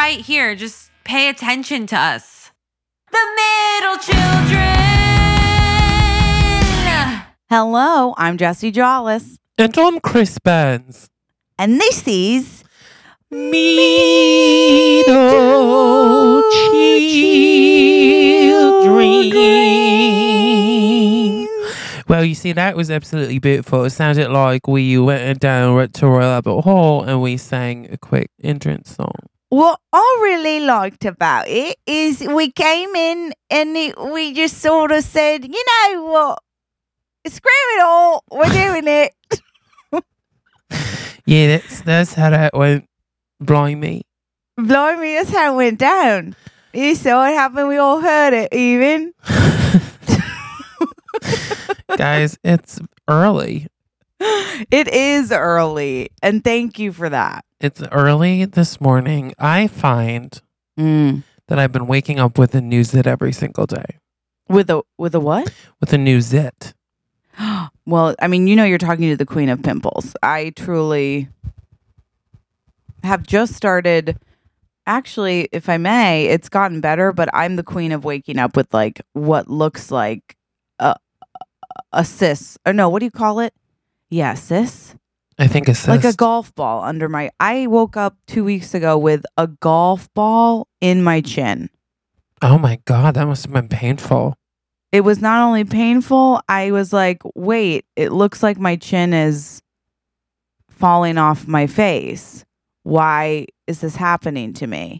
right here. Just pay attention to us. The middle children. Hello, I'm Jessie Jollis. And I'm Chris Benz. And this is Middle Children. Well, you see, that was absolutely beautiful. It sounded like we went down to a rabbit hole and we sang a quick entrance song. what I really liked about it is we came in and we just sort of said, you know what? Screw it all. We're doing it. Yeah, that's how that went. Blimey. Blimey, that's how it went down. You saw it happen. We all heard it even. Guys, it's early. It is early. And thank you for that. It's early this morning. I find that I've been waking up with a new zit every single day. With a what? With a new zit. Well, I mean, you know you're talking to the queen of pimples. I truly have just started. Actually, if I may, it's gotten better, but I'm the queen of waking up with like what looks like a cyst. Or no, what do you call it? Yeah, cyst. I think it's like a golf ball under my. I woke up 2 weeks ago with a golf ball in my chin. Oh my God, that must have been painful. It was not only painful, I was like, wait, it looks like my chin is falling off my face. Why is this happening to me?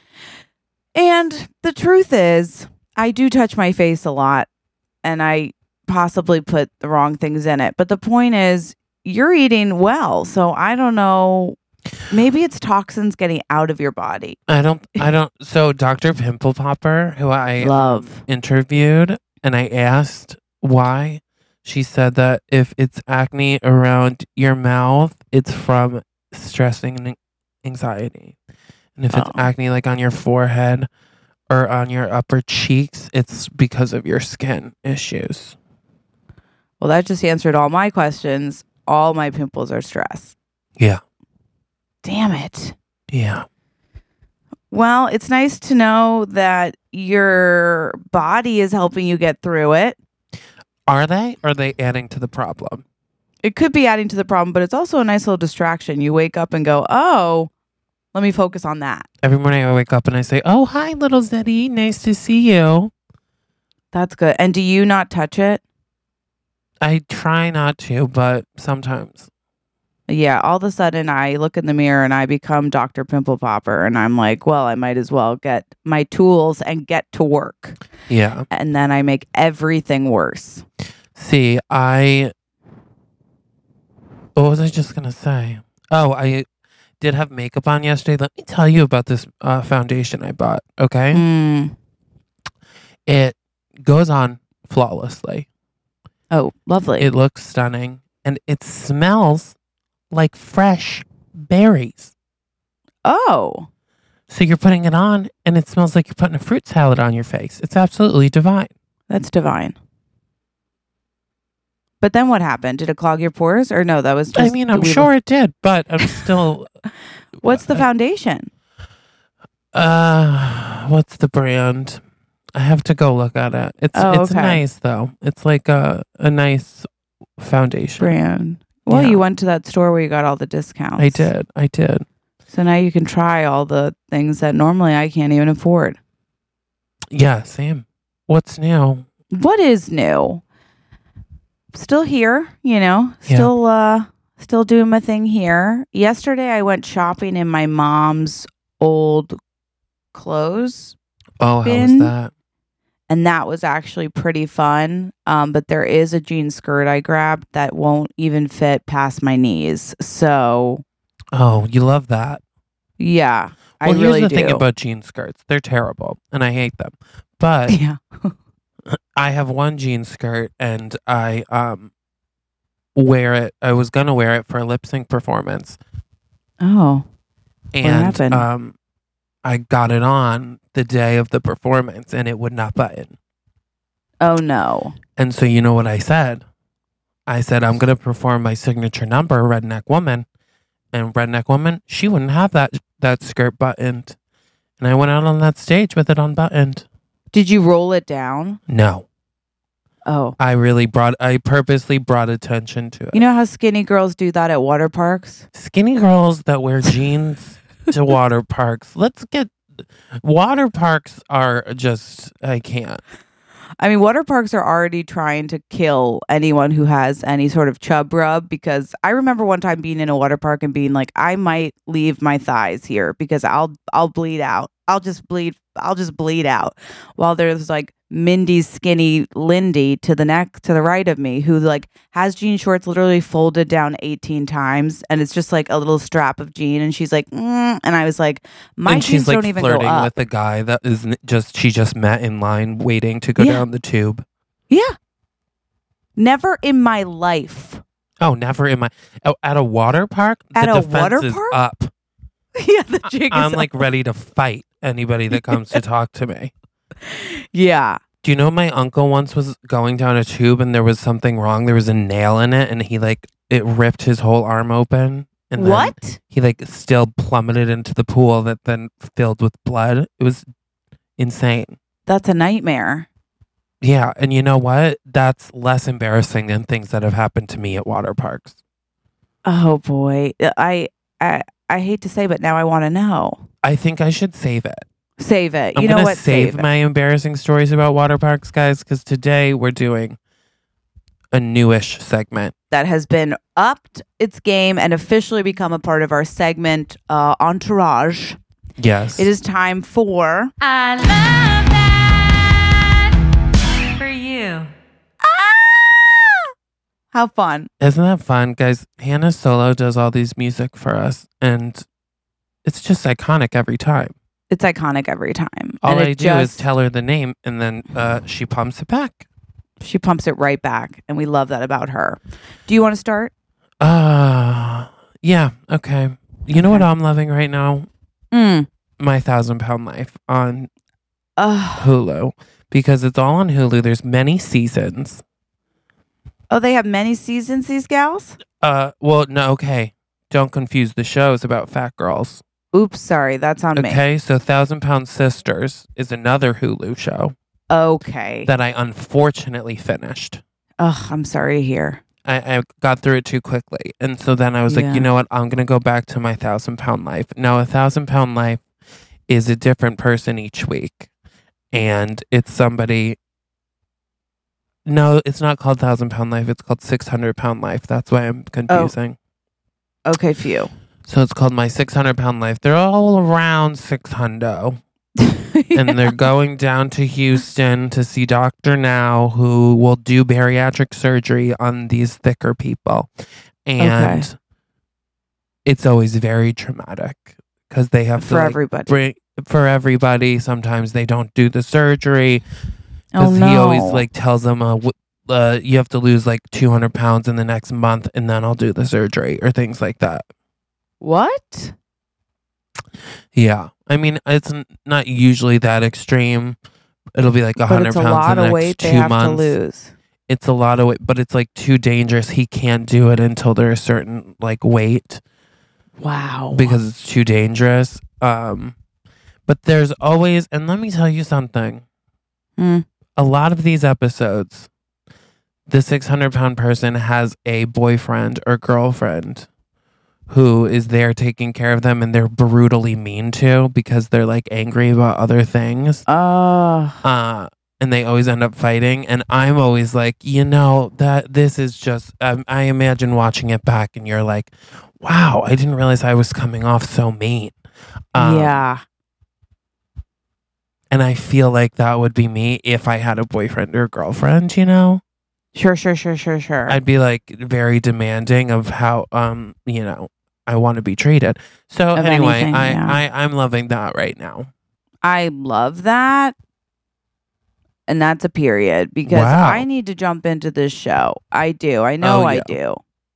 And the truth is, I do touch my face a lot and I possibly put the wrong things in it. But the point is, you're eating well. So I don't know. Maybe it's toxins getting out of your body. I don't. So Dr. Pimple Popper, who I love, interviewed, and I asked why, she said that if it's acne around your mouth, it's from stressing and anxiety. And if it's acne like on your forehead or on your upper cheeks, it's because of your skin issues. Well, that just answered all my questions. All my pimples are stress. Yeah. Damn it. Yeah. Well, it's nice to know that your body is helping you get through it. Are they? Or are they adding to the problem? It could be adding to the problem, but it's also a nice little distraction. You wake up and go, oh, let me focus on that. Every morning I wake up and I say, oh, hi, little Zeddy. Nice to see you. That's good. And do you not touch it? I try not to, but sometimes. Yeah, all of a sudden I look in the mirror and I become Dr. Pimple Popper and I'm like, well, I might as well get my tools and get to work. Yeah. And then I make everything worse. See, what was I just going to say? Oh, I did have makeup on yesterday. Let me tell you about this foundation I bought, okay? It goes on flawlessly. Oh, lovely. It looks stunning. And it smells like fresh berries. Oh. So you're putting it on and it smells like you're putting a fruit salad on your face. It's absolutely divine. That's divine. But then what happened? Did it clog your pores? Or no, that was just... I mean, I'm sure it did, but I'm still... What's the foundation? What's the brand? I have to go look at it. It's okay. Nice, though. It's like a nice foundation. Brand. Well, you went to that store where you got all the discounts. I did. So now you can try all the things that normally I can't even afford. Yeah, same. What's new? What is new? Still here, still doing my thing here. Yesterday I went shopping in my mom's old clothes. Oh, bin, how was that? And that was actually pretty fun. But there is a jean skirt I grabbed that won't even fit past my knees. So. Oh, you love that. Yeah, well, I really do. Here's the thing about jean skirts. They're terrible and I hate them. But yeah. I have one jean skirt and I wear it. I was going to wear it for a lip sync performance. Oh. And what happened? I got it on the day of the performance and it would not button. Oh, no. And so you know what I said? I said, I'm going to perform my signature number, Redneck Woman. And Redneck Woman, she wouldn't have that skirt buttoned. And I went out on that stage with it unbuttoned. Did you roll it down? No. Oh. I purposely brought attention to it. You know how skinny girls do that at water parks? Skinny girls that wear jeans to water parks. Water parks are just, I can't. I mean, water parks are already trying to kill anyone who has any sort of chub rub, because I remember one time being in a water park and being like, I might leave my thighs here because I'll bleed out. I'll just bleed out. While there's like Mindy's skinny Lindy to the right of me, who like has jean shorts literally folded down 18 times, and it's just like a little strap of jean, and she's like, and I was like, my and jeans she's like don't even go flirting up. with the guy that she just met in line waiting to go down the tube. Yeah. Never in my life. Oh, never in my at a water park. At the a defense water is park? up. Yeah, the jig is I'm like up. ready to fight anybody that comes to talk to me. Yeah. Do you know my uncle once was going down a tube and there was something wrong? There was a nail in it, and it ripped his whole arm open. And then What? he still plummeted into the pool that then filled with blood. It was insane. That's a nightmare. Yeah, and you know what? That's less embarrassing than things that have happened to me at water parks. Oh boy. I hate to say, but now I want to know. I think I should save it. Save it. I'm You know gonna what? save it. my embarrassing stories about water parks, guys, because today we're doing a newish segment. That has been upped its game and officially become a part of our segment, Entourage. Yes. It is time for I love that for you. How fun. Isn't that fun, guys? Hannah Solo does all these music for us, and it's just iconic every time. It's iconic every time. All And I it do is just- tell her the name, and then she pumps it back. She pumps it right back, and we love that about her. Do you want to start? Yeah, okay. You know what I'm loving right now? Mm. My 1,000-Pound Life on Oh, Hulu, because it's all on Hulu. There's many seasons. they have many seasons, these gals? Well, no, okay. Don't confuse the shows about fat girls. Oops, sorry. That's on me. Okay, so 1,000-Pound Sisters is another Hulu show Okay. that I unfortunately finished. Oh, I'm sorry to hear. I got through it too quickly. And so then I was Yeah. like, you know what? I'm going to go back to my 1,000-Pound Life. Now, a 1,000-Pound Life is a different person each week. And it's somebody. No, it's not called 1,000-Pound Life. It's called 600-Pound Life. That's why I'm confusing. Okay, phew. So it's called My 600-Pound Life. They're all around 600. And they're going down to Houston to see Dr. Now, who will do bariatric surgery on these thicker people. And it's always very traumatic because they have For to everybody. for everybody. Sometimes they don't do the surgery Oh, because no. he always tells them, you have to lose 200 pounds in the next month and then I'll do the surgery or things like that. What? Yeah. I mean, it's not usually that extreme. It'll be 100 But it's a pounds lot in the of next weight 2 they have months. to lose. It's a lot of weight, but it's too dangerous. He can't do it until they're a certain weight Wow. because it's too dangerous. But there's always, and let me tell you something. Mm. A lot of these episodes, the 600-pound person has a boyfriend or girlfriend who is there taking care of them, and they're brutally mean to because they're angry about other things. And they always end up fighting. And I'm always that this is just, I imagine watching it back and you're like, wow, I didn't realize I was coming off so mean. Yeah. And I feel like that would be me if I had a boyfriend or girlfriend, Sure. I'd be very demanding of how, I want to be treated. So Of anyway, anything, yeah. I'm loving that right now. I love that. And that's a period because Wow. I need to jump into this show. I do. I know Oh, I yeah. do.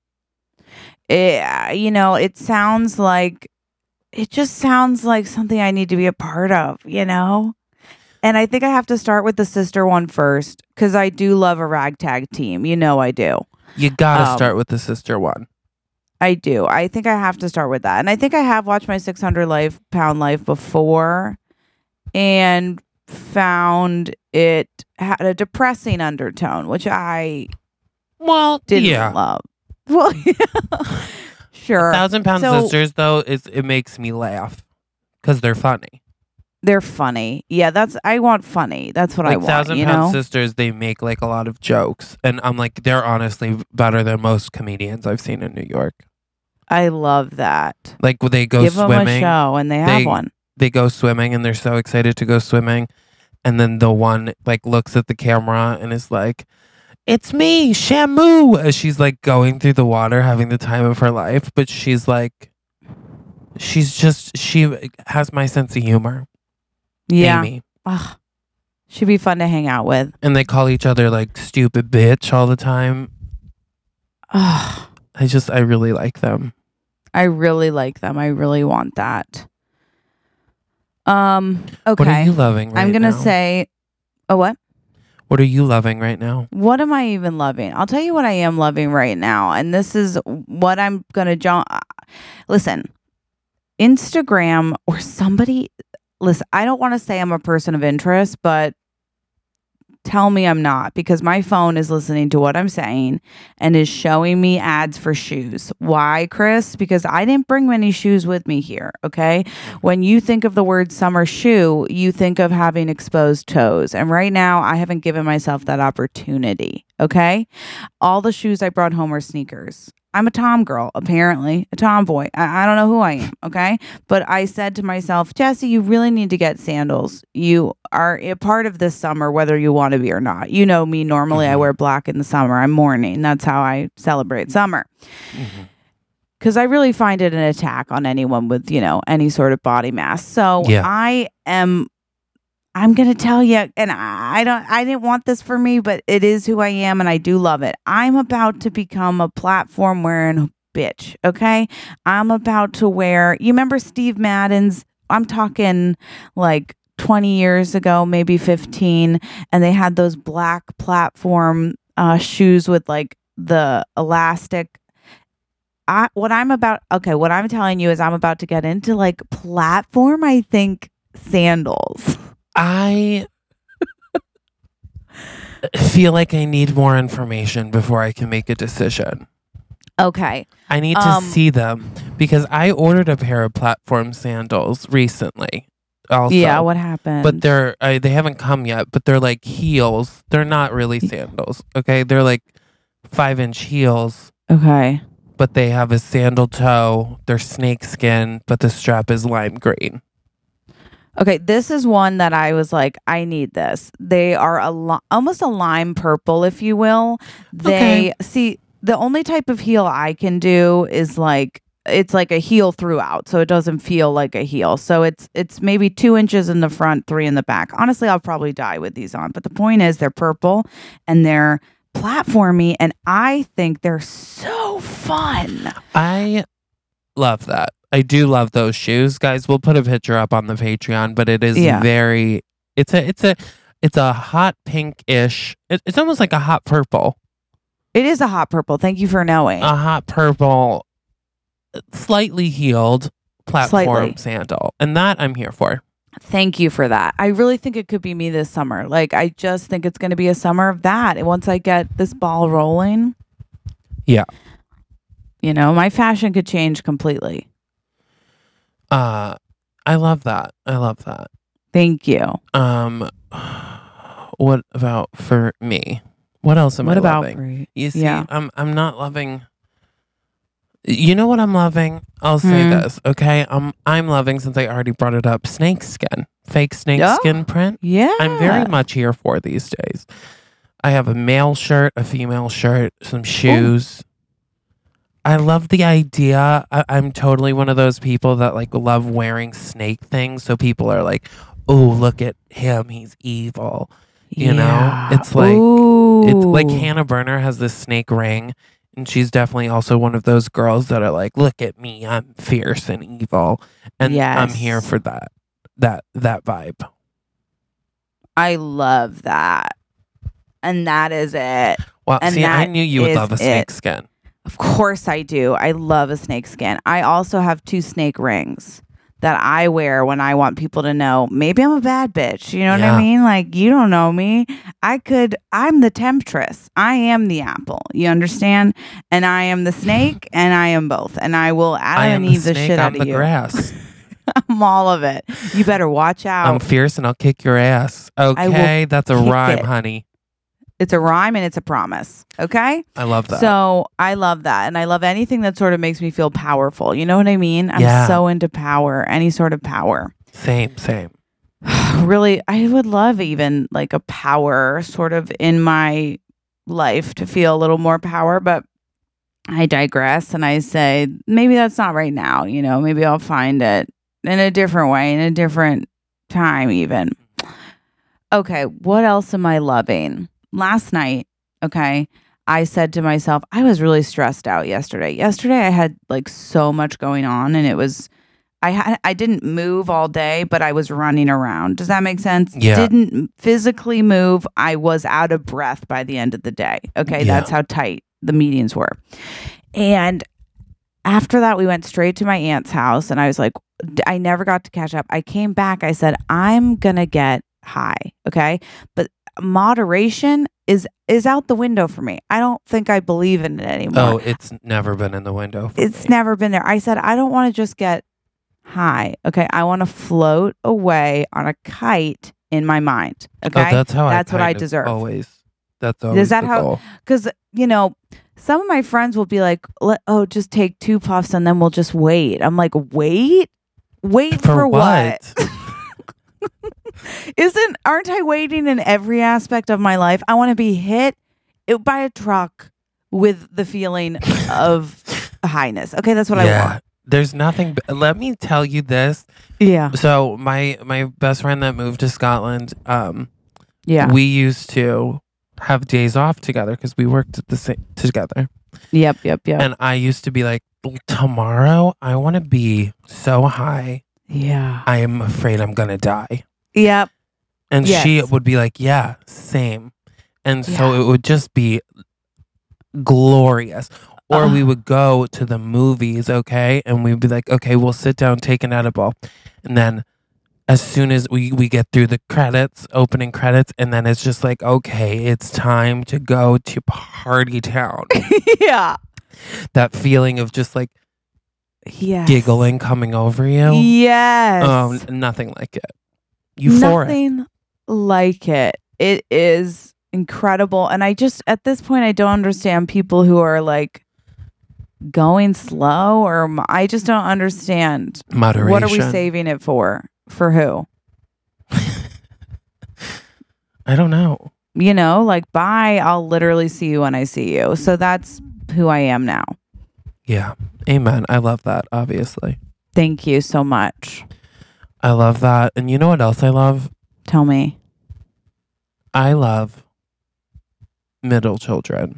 It sounds like, it just sounds like something I need to be a part of, And I think I have to start with the sister one first because I do love a ragtag team. I do. You gotta start with the sister one. I do. I think I have to start with that. And I think I have watched my 600-pound life before. and found it had a depressing undertone, which I Well, didn't yeah. love. Well, sure. 1,000-Pound So- Sisters, though, it makes me laugh because they're funny. They're funny. Yeah, I want funny. That's what I Like want, 1,000-Pound Sisters, they make like a lot of jokes, and I'm like, they're honestly better than most comedians I've seen in New York. I love that. Like when they go Give them swimming, a show, and they have one. they go swimming, and they're so excited to go swimming, and then the one like looks at the camera and is like, "It's me, Shamu," as she's like going through the water, having the time of her life, but she's like, she has my sense of humor. Yeah. Amy. Ugh. She'd be fun to hang out with. And they call each other like stupid bitch all the time. Ugh. I really like them. I really like them. I really want that. Okay. What are you loving right now? I'm gonna say, what? What are you loving right now? What am I even loving? I'll tell you what I am loving right now, and this is what I'm gonna listen. Instagram or somebody. Listen, I don't want to say I'm a person of interest, but tell me I'm not, because my phone is listening to what I'm saying and is showing me ads for shoes. Why, Chris? Because I didn't bring many shoes with me here, okay? When you think of the word summer shoe, you think of having exposed toes. And right now, I haven't given myself that opportunity, okay? All the shoes I brought home are sneakers. I'm a tom girl, apparently, a tomboy. I don't know who I am, okay? But I said to myself, Jesse, you really need to get sandals. You are a part of this summer, whether you want to be or not. You know me, normally I wear black in the summer. I'm mourning. That's how I celebrate summer. Because I really find it an attack on anyone with, any sort of body mass. So yeah. I'm going to tell you, and I didn't want this for me, but it is who I am, and I do love it. I'm about to become a platform wearing bitch, okay? I'm about to wear, you remember Steve Madden's, I'm talking like 20 years ago, maybe 15, and they had those black platform shoes with like the elastic. What I'm telling you is I'm about to get into like platform, I think, sandals. I feel like I need more information before I can make a decision. Okay. I need to see them because I ordered a pair of platform sandals recently. Also. Yeah, what happened? But they haven't come yet, but they're like heels. They're not really sandals. Okay. They're like 5-inch heels. Okay. But they have a sandal toe. They're snakeskin, but the strap is lime green. Okay, this is one that I was like, I need this. They are almost a lime purple, if you will. See, the only type of heel I can do is like, it's like a heel throughout, so it doesn't feel like a heel. So it's maybe 2 inches in the front, 3 in the back. Honestly, I'll probably die with these on. But the point is, they're purple and they're platformy, and I think they're so fun. I love that. I do love those shoes, guys. We'll put a picture up on the Patreon, but it is very. It's a hot pinkish. It's almost like a hot purple. It is a hot purple. Thank you for knowing. A hot purple, slightly heeled platform sandal, and that I'm here for. Thank you for that. I really think it could be me this summer. Like, I just think it's going to be a summer of that. And once I get this ball rolling, yeah, my fashion could change completely. I love that. Thank you. What about for me? What else am I loving? For you? You see, I'm not loving. You know what I'm loving? I'll say this, okay? I'm loving, since I already brought it up, snakeskin, fake snakeskin print. Yeah, I'm very much here for these days. I have a male shirt, a female shirt, some shoes. Ooh. I love the idea. I'm totally one of those people that like love wearing snake things. So people are like, "Oh, look at him, he's evil." You know, it's like Hannah Berner has this snake ring, and she's definitely also one of those girls that are like, "Look at me, I'm fierce and evil," and I'm here for that vibe. I love that, and that is it. Well, see, I knew you would love a snakeskin. Of course I do. I love a snake skin. I also have 2 snake rings. that I wear when I want people to know maybe I'm a bad bitch. You know what Yeah. I mean? Like, you don't know me. I'm the temptress. I am the apple. You understand? And I am the snake and I am both. And I will I Adam am and the Eve the snake shit on out the of you. grass. I'm all of it. You better watch out. I'm fierce and I'll kick your ass. will Okay, that's a kick rhyme, it. honey. It's a rhyme and it's a promise. Okay? I love that. So I love that. And I love anything that sort of makes me feel powerful. You know what I mean? I'm Yeah. so into power, any sort of power. Same. Really, I would love even like a power sort of in my life to feel a little more power. But I digress and I say, maybe that's not right now. You know, maybe I'll find it in a different way, in a different time, even. Okay, what else am I loving? Last night, okay, I said to myself, I was really stressed out yesterday. Yesterday, I had like so much going on, and it was, I didn't move all day, but I was running around. Does that make sense? Yeah. Didn't physically move. I was out of breath by the end of the day. Okay, Yeah. that's how tight the meetings were. And after that, we went straight to my aunt's house, and I was like, I never got to catch up. I came back. I said, I'm gonna get high. Okay, but moderation is out the window for me. I don't think I believe in it anymore. Oh, it's never been in the window. For It's me. never been there. I said, I don't want to just get high. Okay, I want to float away on a kite in my mind. Okay, Oh, that's how. That's what I kind of deserve. Always. That's always that the how- goal. Because, you know, some of my friends will be like, just take 2 puffs and then we'll just wait. I'm like, wait for what? Aren't I waiting in every aspect of my life? I want to be hit by a truck with the feeling of highness. Okay, that's what I want. There's nothing. Let me tell you this. Yeah. So my best friend that moved to Scotland, Yeah. we used to have days off together because we worked at the same together. Yep. And I used to be like, tomorrow I want to be so high, Yeah. I am afraid I'm gonna die. Yep. And Yes. she would be like, yeah, same. And so Yeah. it would just be glorious. Or we Ugh. would go to the movies, okay? And we'd be like, okay, we'll sit down, take an edible. And then as soon as we get through the credits, opening credits, and then it's just like, okay, it's time to go to Party Town. Yeah. That feeling of just like Yes. giggling coming over you. Yes. Nothing like it. Euphoric. Nothing like it. It is incredible. And I just, at this point, I don't understand people who are like going slow I just don't understand. Moderation. What are we saving it for? For who? I don't know. You know, like, bye. I'll literally see you when I see you. So that's who I am now. Yeah. Amen. I love that, obviously. Thank you so much. I love that. And you know what else I love? Tell me. I love middle children.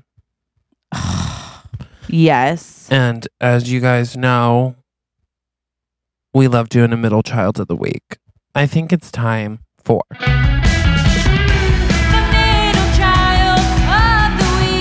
Yes. And as you guys know, we love doing a middle child of the week. I think it's time for The middle child of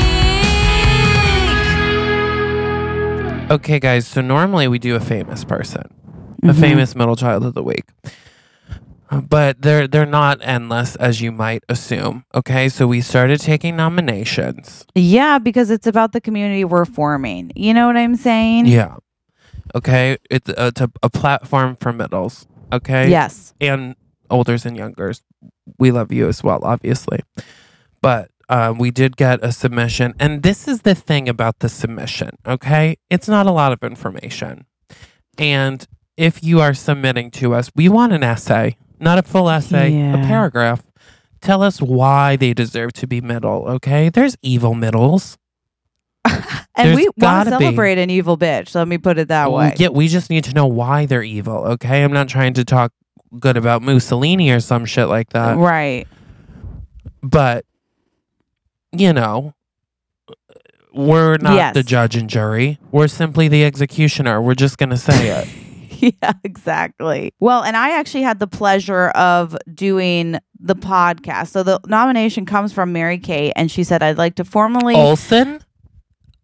the week. Okay, guys. So normally we do a famous person, a Mhm. famous middle child of the week. But they're not endless as you might assume. Okay, so we started taking nominations. Yeah, because it's about the community we're forming. You know what I'm saying? Yeah. Okay, it's a platform for middles. Okay. Yes. And olders and youngers. We love you as well, obviously. But we did get a submission, and this is the thing about the submission. Okay, it's not a lot of information, and if you are submitting to us, we want an essay. Not a full essay, a Yeah. paragraph. Tell us why they deserve to be middle, okay? There's evil middles. And There's we want gotta to be. celebrate an evil bitch. Let me put it that way. Yeah, we just need to know why they're evil, okay? I'm not trying to talk good about Mussolini or some shit like that. Right. But, you know, we're not Yes. the judge and jury. We're simply the executioner. We're just going to say it. Yeah, exactly. Well, and I actually had the pleasure of doing the podcast. So the nomination comes from Mary Kate, and she said, I'd like to formally. Olsen?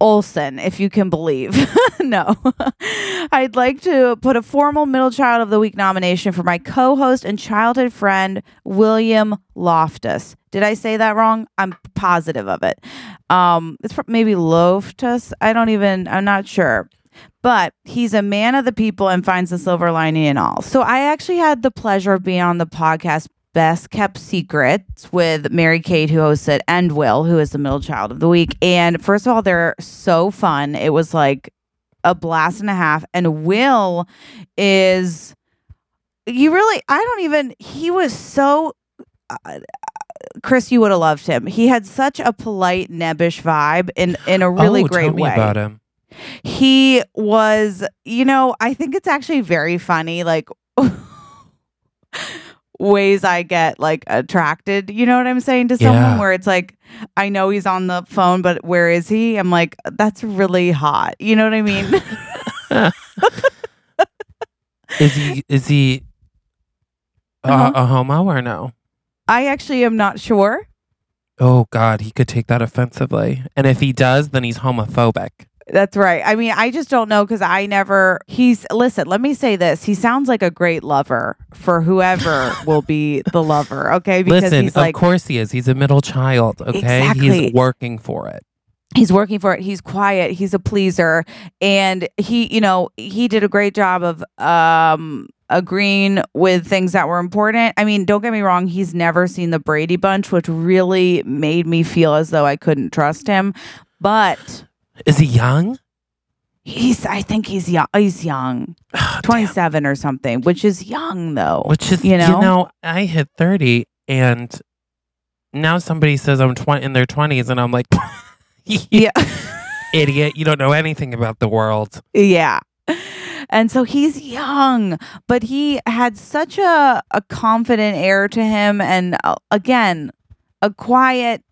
Olsen, if you can believe. No. I'd like to put a formal Middle Child of the Week nomination for my co-host and childhood friend, William Loftus. Did I say that wrong? I'm positive of it. It's maybe Loftus. I'm not sure. But he's a man of the people and finds the silver lining in all. So I actually had the pleasure of being on the podcast Best Kept Secrets with Mary Kate, who hosts it, and Will, who is the Middle Child of the Week. And first of all, they're so fun. It was like a blast and a half. And Will is, he was so, Chris, you would have loved him. He had such a polite, nebbish vibe in a really great tell me way. About him. He was, I think it's actually very funny, like ways I get like attracted, you know what I'm saying, to someone where it's like, I know he's on the phone, but where is he? I'm like, that's really hot. You know what I mean? Is he a homo or no? I actually am not sure. Oh God, he could take that offensively. And if he does, then he's homophobic. That's right. I mean, I just don't know because listen, let me say this. He sounds like a great lover for whoever will be the lover. Okay. Because listen, he's like, of course he is. He's a middle child. Okay. Exactly. He's working for it. He's working for it. He's quiet. He's a pleaser. And he did a great job of agreeing with things that were important. I mean, don't get me wrong. He's never seen the Brady Bunch, which really made me feel as though I couldn't trust him. But is he young? I think he's young. He's young. 27 or something, which is young though. Which is, I hit 30 and now somebody says I'm in their 20s and I'm like, yeah, idiot. You don't know anything about the world. Yeah. And so he's young, but he had such a confident air to him. And again, a quiet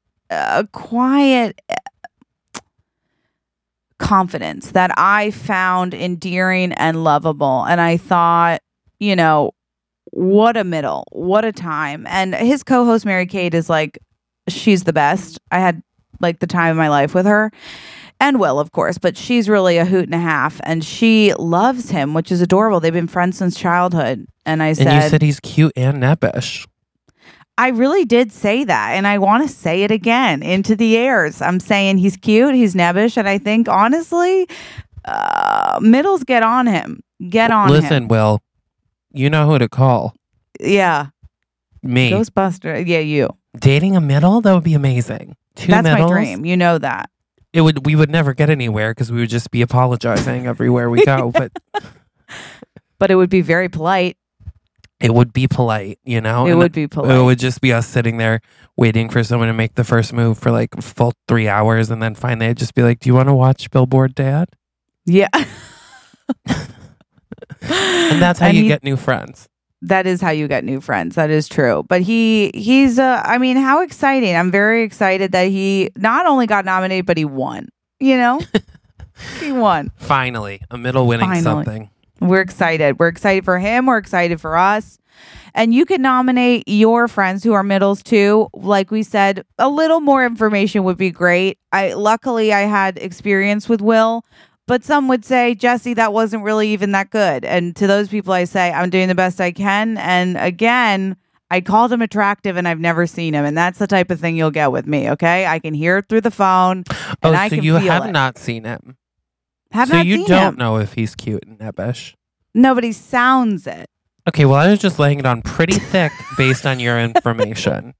confidence that I found endearing and lovable. And I thought, what a time. And his co-host, Mary Kate, is like, she's the best. I had like the time of my life with her. And Will, of course, but she's really a hoot and a half. And she loves him, which is adorable. They've been friends since childhood. And you said he's cute and nebbish. I really did say that. And I want to say it again into the airs. I'm saying he's cute, he's nebbish. And I think, honestly, middles get on him. Listen, Will, you know who to call. Yeah. Me. Ghostbuster. Yeah, you. Dating a middle? That would be amazing. That's middles? My dream. You know that. We would never get anywhere because we would just be apologizing everywhere we go. But it would be very polite. It would be polite, It would be polite. It would just be us sitting there waiting for someone to make the first move for like a full 3 hours. And then finally I'd just be like, do you want to watch Billboard, Dad? Yeah. And that's how you get new friends. That is how you get new friends. That is true. But he's how exciting. I'm very excited that he not only got nominated, but he won. He won. Finally, a middle winning something. We're excited. We're excited for him. We're excited for us. And you can nominate your friends who are middles too. Like we said, a little more information would be great. Luckily I had experience with Will. But some would say, Jesse, that wasn't really even that good. And to those people, I say, I'm doing the best I can. And again, I called him attractive and I've never seen him. And that's the type of thing you'll get with me, okay? I can hear it through the phone. And I can feel it. So you have not seen him? So you don't know if he's cute and nebbish? No, but he sounds it. Okay, well, I was just laying it on pretty thick based on your information.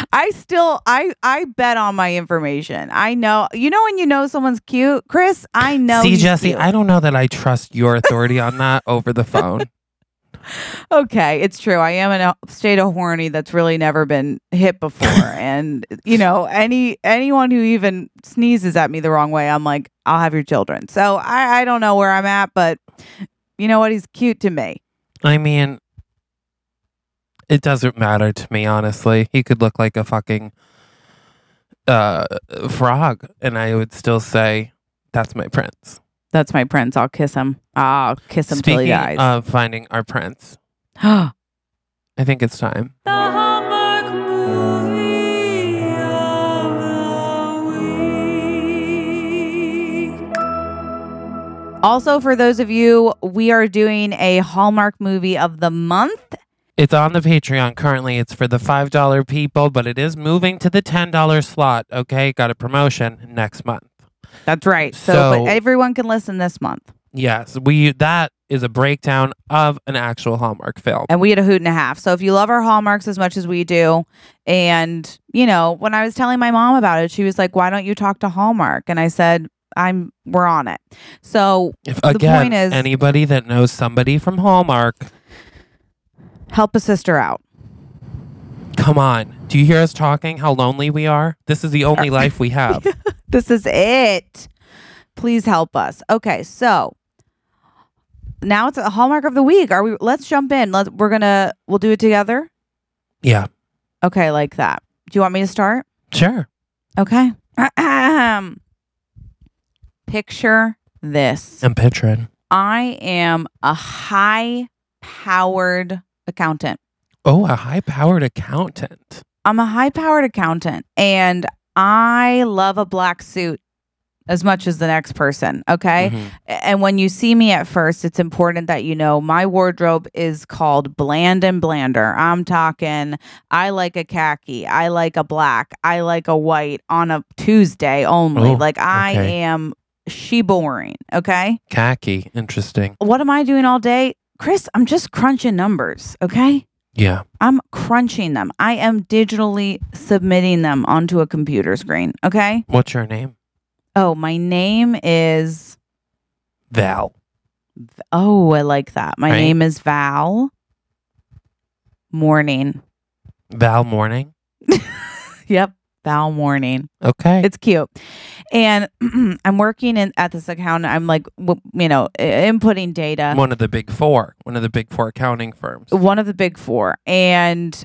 I bet on my information. I know. When you know someone's cute, Chris, I know. See, Jesse, cute. I don't know that I trust your authority on that over the phone. Okay, it's true. I am in a state of horny that's really never been hit before. And, anyone who even sneezes at me the wrong way, I'm like, I'll have your children. So I don't know where I'm at, but you know what? He's cute to me. I mean, it doesn't matter to me, honestly. He could look like a fucking frog, and I would still say, that's my prince. That's my prince. I'll kiss him. I'll kiss him till he dies. Speaking of finding our prince, I think it's time. The Hallmark movie of the week. Also, for those of you, we are doing a Hallmark movie of the month. It's on the Patreon currently. It's for the $5 people, but it is moving to the $10 slot. Okay, got a promotion next month. That's right. So but everyone can listen this month. Yes, that is a breakdown of an actual Hallmark film. And we had a hoot and a half. So if you love our Hallmarks as much as we do, and, you know, when I was telling my mom about it, she was like, why don't you talk to Hallmark? And I said, we're on it. So the point is, anybody that knows somebody from Hallmark, help a sister out. Come on. Do you hear us talking how lonely we are? This is the only life we have. This is it. Please help us. Okay, so now it's a Hallmark of the week. Let's jump in. We'll do it together. Yeah. Okay, like that. Do you want me to start? Sure. Okay. Picture this. I'm picturing. I am a high-powered accountant. Oh, a high-powered accountant. I'm a high-powered accountant, and I love a black suit as much as the next person, okay? Mm-hmm. And when you see me at first, it's important that you know my wardrobe is called Bland and Blander. I'm talking, I like a khaki, I like a black, I like a white on a Tuesday only. I am boring, okay? Khaki, interesting. What am I doing all day? Chris, I'm just crunching numbers, okay? Yeah. I'm crunching them. I am digitally submitting them onto a computer screen, okay? What's your name? Oh, my name is Val. Oh, I like that. My name is Val Morning. Val Morning? Yep. Val Morning. Okay. It's cute. And I'm working at this account. I'm like, inputting data. One of the big four accounting firms. One of the big four. And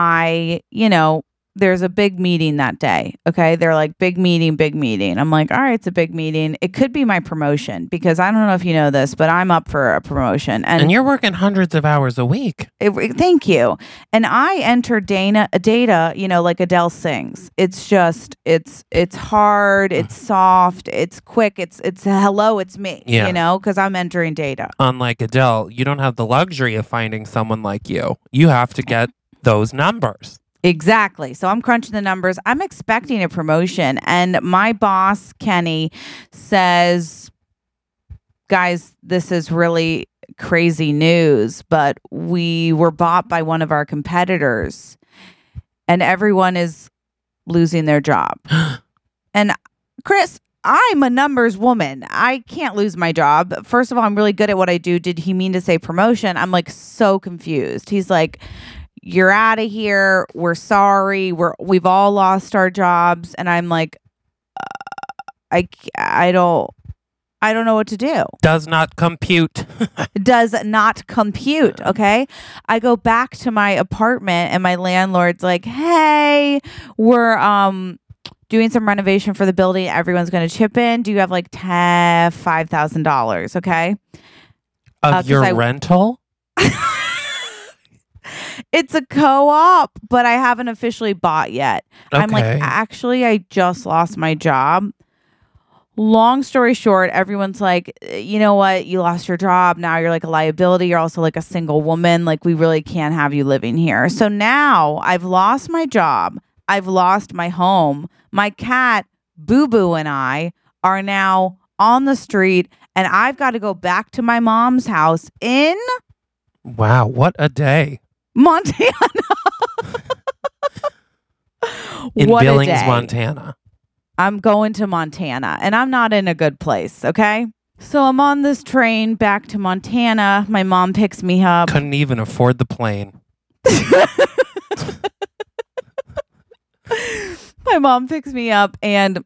there's a big meeting that day. Okay. They're like, big meeting. I'm like, all right, it's a big meeting. It could be my promotion because I don't know if you know this, but I'm up for a promotion. And you're working hundreds of hours a week. Thank you. And I enter data, like Adele sings. It's just, it's hard. It's soft. It's quick. It's hello, it's me, because I'm entering data. Unlike Adele, you don't have the luxury of finding someone like you. You have to get those numbers. Exactly. So I'm crunching the numbers. I'm expecting a promotion. And my boss, Kenny, says, guys, this is really crazy news, but we were bought by one of our competitors and everyone is losing their job. And Chris, I'm a numbers woman. I can't lose my job. First of all, I'm really good at what I do. Did he mean to say promotion? I'm like so confused. He's like, you're out of here. We're sorry. We've all lost our jobs. And I'm like, I don't know what to do. Does not compute. Does not compute. Okay. I go back to my apartment and my landlord's like, hey, we're doing some renovation for the building. Everyone's going to chip in. Do you have like $5,000? Okay. Of your rental? It's a co-op, but I haven't officially bought yet. Okay. I'm like, actually, I just lost my job. Long story short, everyone's like, you know what? You lost your job. Now you're like a liability. You're also like a single woman. Like, we really can't have you living here. So now I've lost my job. I've lost my home. My cat, Boo Boo, and I are now on the street, and I've got to go back to my mom's house in... Wow, what a day. Montana. In Billings, Montana. I'm going to Montana and I'm not in a good place. Okay. So I'm on this train back to Montana. My mom picks me up. Couldn't even afford the plane. My mom picks me up and,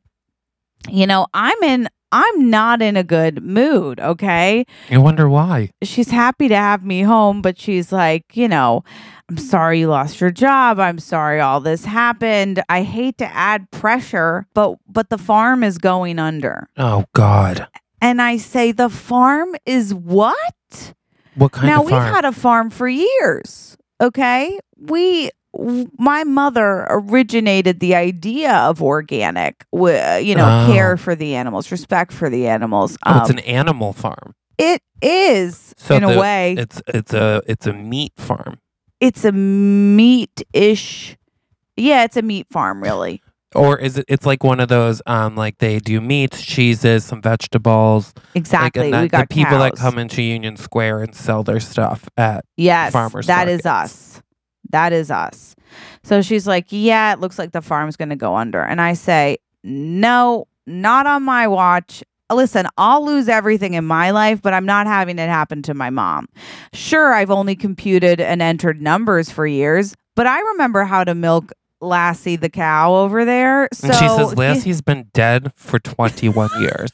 I'm not in a good mood, okay? You wonder why. She's happy to have me home, but she's like, I'm sorry you lost your job. I'm sorry all this happened. I hate to add pressure, but the farm is going under. Oh, God. And I say, the farm is what? What kind of farm? Now, we've had a farm for years, okay? my mother originated the idea of organic, care for the animals, respect for the animals. It's an animal farm. It is, So in a way. it's a meat farm. It's a meat-ish. Yeah, it's a meat farm, really. Or is it? It's like one of those, like they do meats, cheeses, some vegetables. Exactly. Like, we got the people that cows. come into Union Square and sell their stuff at Yes, farmers that is markets. us. That is us. So she's like, yeah, it looks like the farm's going to go under. And I say, no, not on my watch. Listen, I'll lose everything in my life, but I'm not having it happen to my mom. Sure, I've only computed and entered numbers for years, but I remember how to milk Lassie the cow over there. So And she says Lassie's been dead for 21 years.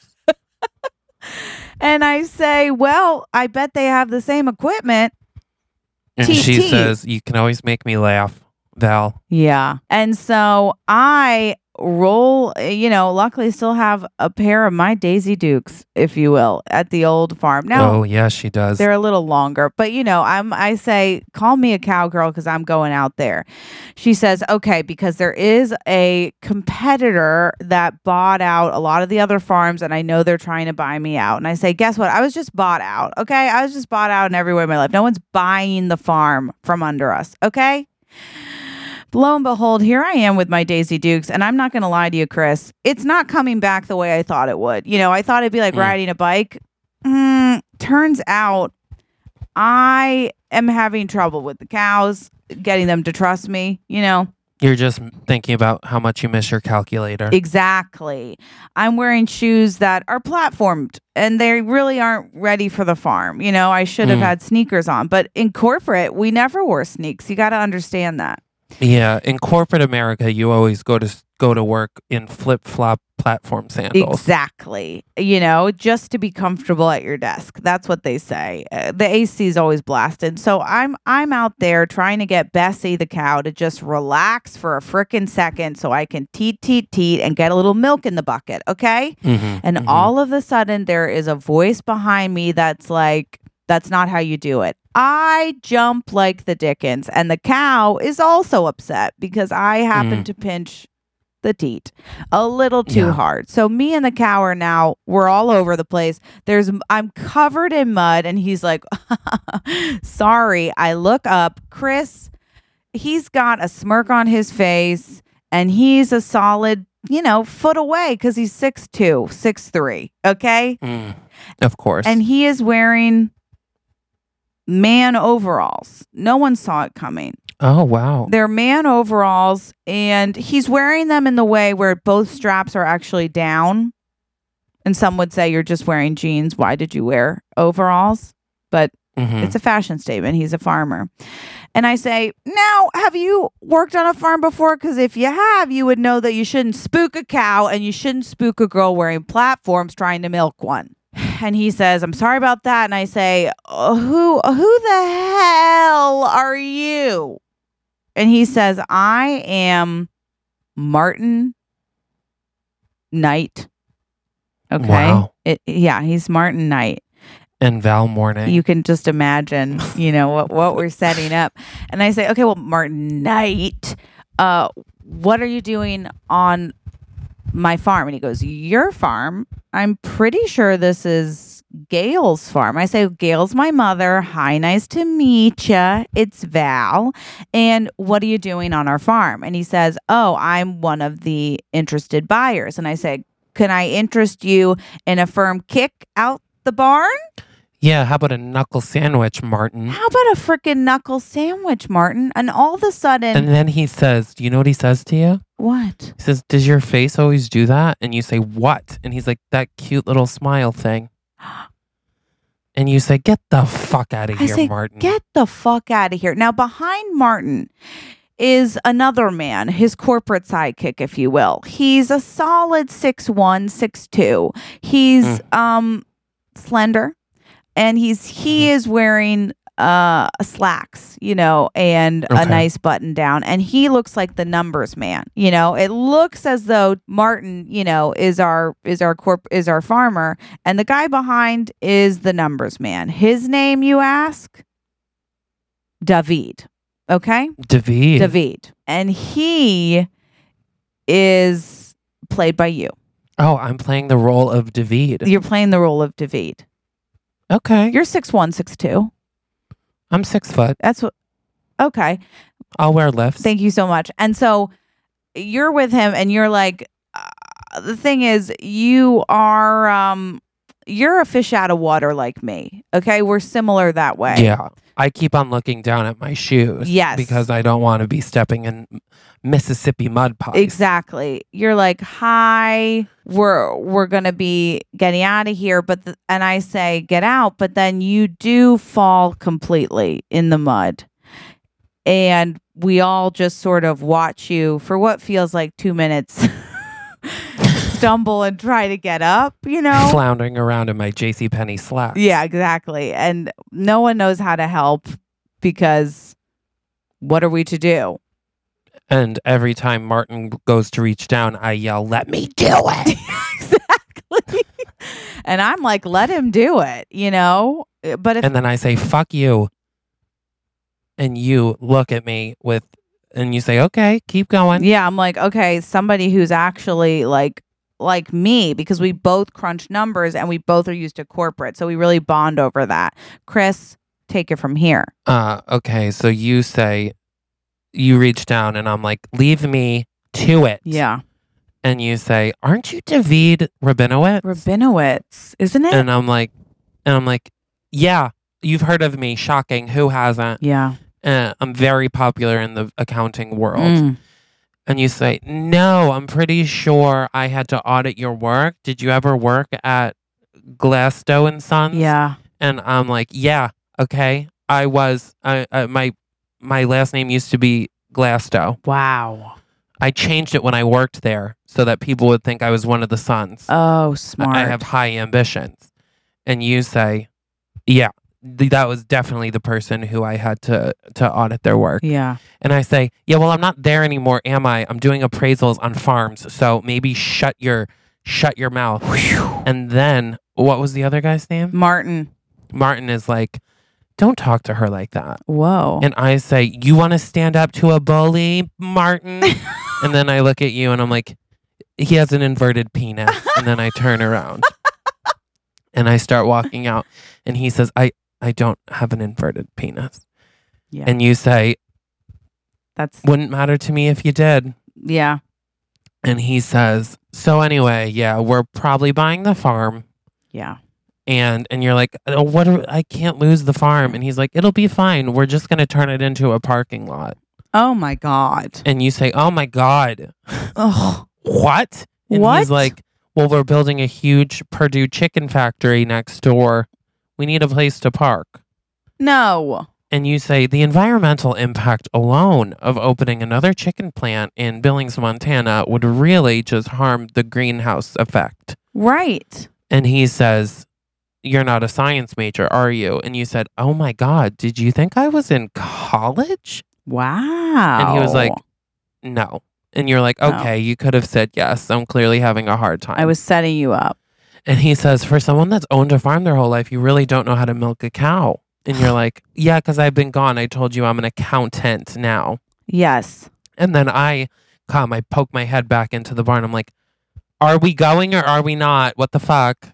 And I say, well, I bet they have the same equipment. And Teeth, she teeth. says, you can always make me laugh, Val. Yeah. And so I roll, luckily still have a pair of my Daisy Dukes, if you will, at the old farm. Now, Oh, yeah, she does. they're a little longer, but I say, call me a cowgirl because I'm going out there. She says, okay, because there is a competitor that bought out a lot of the other farms and I know they're trying to buy me out. And I say, guess what? I was just bought out. Okay. I was just bought out in every way of my life. No one's buying the farm from under us. Okay. Lo and behold, here I am with my Daisy Dukes, and I'm not going to lie to you, Chris. It's not coming back the way I thought it would. I thought it'd be like riding a bike. Turns out I am having trouble with the cows, getting them to trust me, You're just thinking about how much you miss your calculator. Exactly. I'm wearing shoes that are platformed and they really aren't ready for the farm. I should have had sneakers on, but in corporate, we never wore sneaks. You got to understand that. Yeah, in corporate America, you always go to work in flip-flop platform sandals. Exactly. Just to be comfortable at your desk. That's what they say. The AC is always blasted. So I'm out there trying to get Bessie the cow to just relax for a frickin' second so I can teat and get a little milk in the bucket, okay? And all of a sudden there is a voice behind me that's like, that's not how you do it. I jump like the dickens, and the cow is also upset because I happen to pinch the teat a little too hard. So me and the cow we're all over the place. I'm covered in mud, and he's like, sorry. I look up. Chris, he's got a smirk on his face, and he's a solid, foot away because he's 6'2", 6'3", okay? Of course. And he is wearing man overalls. No one saw it coming. Oh, wow. They're man overalls, and he's wearing them in the way where both straps are actually down. And some would say you're just wearing jeans. Why did you wear overalls? But it's a fashion statement. He's a farmer. And I say, now, have you worked on a farm before? Because if you have, you would know that you shouldn't spook a cow and you shouldn't spook a girl wearing platforms trying to milk one. And he says, I'm sorry about that. And I say, who the hell are you? And he says, I am Martin Knight. Okay. Wow. He's Martin Knight. And Val Morning. You can just imagine, what we're setting up. And I say, okay, well, Martin Knight, what are you doing on my farm? And he goes, your farm? I'm pretty sure this is Gail's farm. I say, Gail's my mother. Hi, nice to meet ya. It's Val. And what are you doing on our farm? And he says, oh, I'm one of the interested buyers. And I say, can I interest you in a firm kick out the barn? Yeah, how about a knuckle sandwich, Martin? How about a freaking knuckle sandwich, Martin? And all of a sudden... And then he says, do you know what he says to you? What? He says, does your face always do that? And you say, what? And he's like, that cute little smile thing. And you say, get the fuck out of here, Martin. Get the fuck out of here. Now, behind Martin is another man, his corporate sidekick, if you will. He's a solid 6'1", 6'2". He's slender. And he is wearing slacks, and a nice button down. And he looks like the numbers man. It looks as though Martin, is our farmer, and the guy behind is the numbers man. His name, you ask? David. Okay? David. David. And he is played by you. Oh, I'm playing the role of David. You're playing the role of David. Okay. You're 6'1", 6'2". I'm 6 foot. That's what. Okay. I'll wear lifts. Thank you so much. And so you're with him and you're like, the thing is, you are, you're a fish out of water like me. Okay. We're similar that way. Yeah. I keep on looking down at my shoes. Yes. Because I don't want to be stepping in Mississippi mud pies. Exactly. You're like, hi, we're going to be getting out of here. And I say, get out. But then you do fall completely in the mud. And we all just sort of watch you for what feels like 2 minutes stumble and try to get up, Floundering around in my JCPenney slacks. Yeah, exactly. And no one knows how to help because what are we to do? And every time Martin goes to reach down, I yell, let me do it. Exactly. And I'm like, let him do it, But And then I say, fuck you. And you look at me and you say, okay, keep going. Yeah, I'm like, okay, somebody who's actually like me, because we both crunch numbers and we both are used to corporate. So we really bond over that. Chris, take it from here. Okay, so you say, you reach down and I'm like, leave me to it. Yeah. And you say, aren't you David Rabinowitz? Rabinowitz, isn't it? And I'm like, yeah, you've heard of me. Shocking. Who hasn't? Yeah. I'm very popular in the accounting world. Mm. And you say, no, I'm pretty sure I had to audit your work. Did you ever work at Glasto and Sons? Yeah. And I'm like, yeah, okay. I was, my last name used to be Glasto. Wow. I changed it when I worked there so that people would think I was one of the sons. Oh, smart. I have high ambitions. And you say, yeah, that was definitely the person who I had to audit their work. Yeah. And I say, yeah, well, I'm not there anymore, am I? I'm doing appraisals on farms. So maybe shut your mouth. And then what was the other guy's name? Martin. Martin is like, don't talk to her like that. Whoa. And I say, you want to stand up to a bully, Martin? And then I look at you and I'm like, he has an inverted penis. And then I turn around and I start walking out. And he says, I don't have an inverted penis. Yeah. And you say, That's wouldn't matter to me if you did. Yeah. And he says, so anyway, yeah, we're probably buying the farm. Yeah. And you're like, oh, I can't lose the farm. And he's like, it'll be fine. We're just going to turn it into a parking lot. Oh my God. And you say, oh my God. Oh. What? And What? he's like, well, we're building a huge Purdue chicken factory next door. We need a place to park. No. And you say, the environmental impact alone of opening another chicken plant in Billings, Montana would really just harm the greenhouse effect. Right. And he says, you're not a science major, are you? And you said, oh my God, did you think I was in college? Wow. And he was like, no. And you're like, No. okay, you could have said yes. I'm clearly having a hard time. I was setting you up. And he says, for someone that's owned a farm their whole life, you really don't know how to milk a cow. And you're like, yeah, because I've been gone. I told you I'm an accountant now. Yes. And then I poke my head back into the barn. I'm like, are we going or are we not? What the fuck?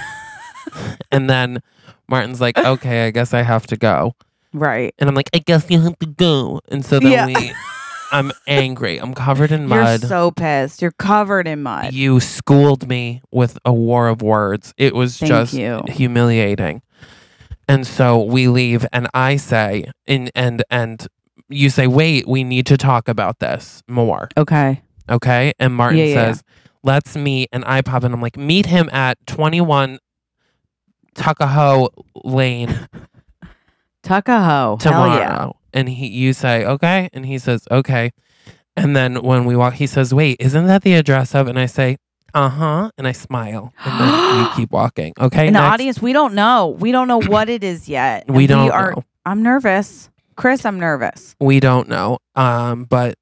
And then Martin's like, okay, I guess I have to go. Right. And I'm like, I guess you have to go. And so then Yeah. I'm angry. I'm covered in mud. You're so pissed. You're covered in mud. You schooled me with a war of words. It was Thank just you. humiliating. And so we leave and I say, and you say, wait, we need to talk about this more. Okay. Okay. And Martin Yeah. says, let's meet. And I pop in. I'm like, meet him at 21 Tuckahoe Lane Tuckahoe. tomorrow. Hell yeah. And you say, okay. And he says, okay. And then when we walk, he says, wait, isn't that the address of? And I say, uh-huh. And I smile. And then you keep walking. Okay. In the next. audience, we don't know. We don't know what it is yet. We don't know. I'm nervous. Chris, I'm nervous. We don't know. But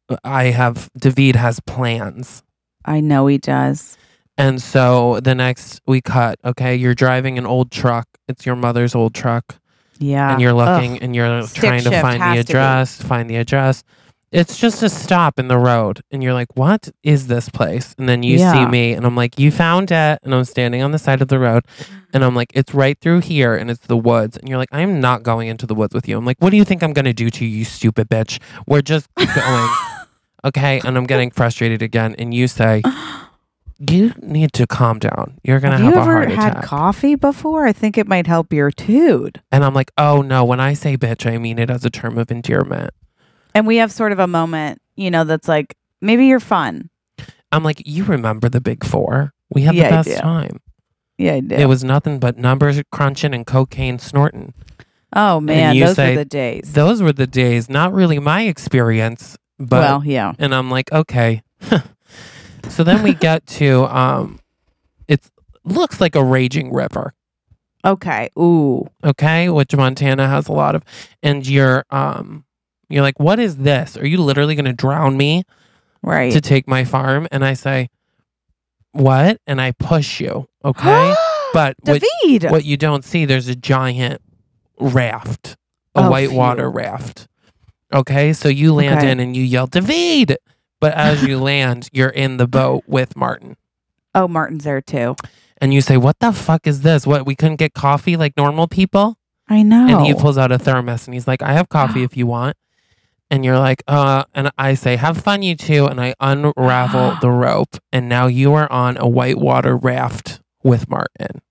David has plans. I know he does. And so the next we cut, okay, you're driving an old truck. It's your mother's old truck. Yeah. and you're looking Ugh. and you're Stick trying to shift find has the to be. address, find the address. It's just a stop in the road. And you're like, what is this place? And then you see Yeah. me and I'm like, you found it. And I'm standing on the side of the road and I'm like, it's right through here and it's the woods. And you're like, I'm not going into the woods with you. I'm like, what do you think I'm going to do to you, you stupid bitch? We're just going. Okay. And I'm getting frustrated again. And you say, you need to calm down. You're going to have a heart Have you ever attack. had coffee before? I think it might help your tood. And I'm like, oh no, when I say bitch, I mean it as a term of endearment. And we have sort of a moment, that's like, maybe you're fun. I'm like, you remember the big four? We had Yeah, I the best do. time. Yeah, I do. It was nothing but numbers crunching and cocaine snorting. Oh, man. you Those say, were the days. Those were the days. Not really my experience, but Well, yeah. and I'm like, okay. So then we get to it looks like a raging river. Okay. Ooh. Okay, which Montana has a lot of, and you're like, what is this? Are you literally going to drown me Right. to take my farm? And I say, what? And I push you. Okay, but David. what you don't see, there's a giant raft, a Oh, whitewater phew. raft. Okay, so you land Okay. in and you yell, David. But as you land, you're in the boat with Martin. Oh, Martin's there too. And you say, what the fuck is this? What, we couldn't get coffee like normal people? I know. And he pulls out a thermos and he's like, I have coffee if you want. And you're like, and I say, have fun, you two. And I unravel the rope. And now you are on a whitewater raft with Martin.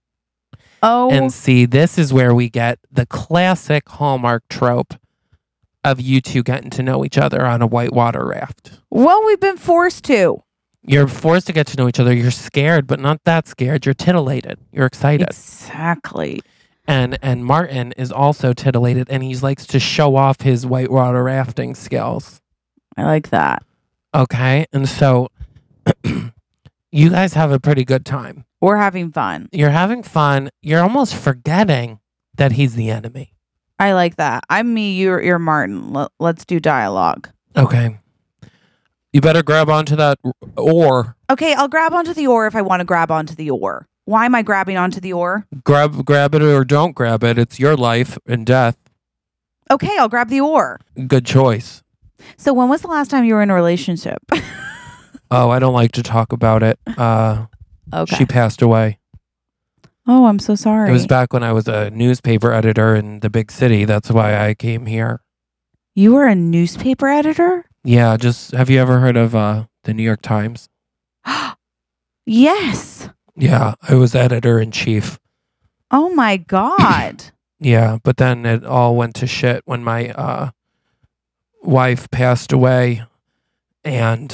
Oh, And see, this is where we get the classic Hallmark trope of you two getting to know each other on a whitewater raft. well, we've been forced to. You're forced to get to know each other. You're scared, but not that scared. You're titillated. You're excited. Exactly. And Martin is also titillated, and he likes to show off his whitewater rafting skills. I like that. Okay? And so you guys have a pretty good time. We're having fun. You're having fun. You're almost forgetting that he's the enemy. I like that. I'm me. You're Martin. Let's do dialogue. Okay. You better grab onto that oar. Okay, I'll grab onto the oar if I want to grab onto the oar. Why am I grabbing onto the oar? Grab it or don't grab it. It's your life and death. Okay, I'll grab the oar. Good choice. So when was the last time you were in a relationship? Oh, I don't like to talk about it. Okay. She passed away. Oh, I'm so sorry. It was back when I was a newspaper editor in the big city. That's why I came here. You were a newspaper editor? Yeah, just have you ever heard of the New York Times? Yes. Yeah, I was editor in chief. Oh my God. Yeah, but then it all went to shit when my wife passed away. And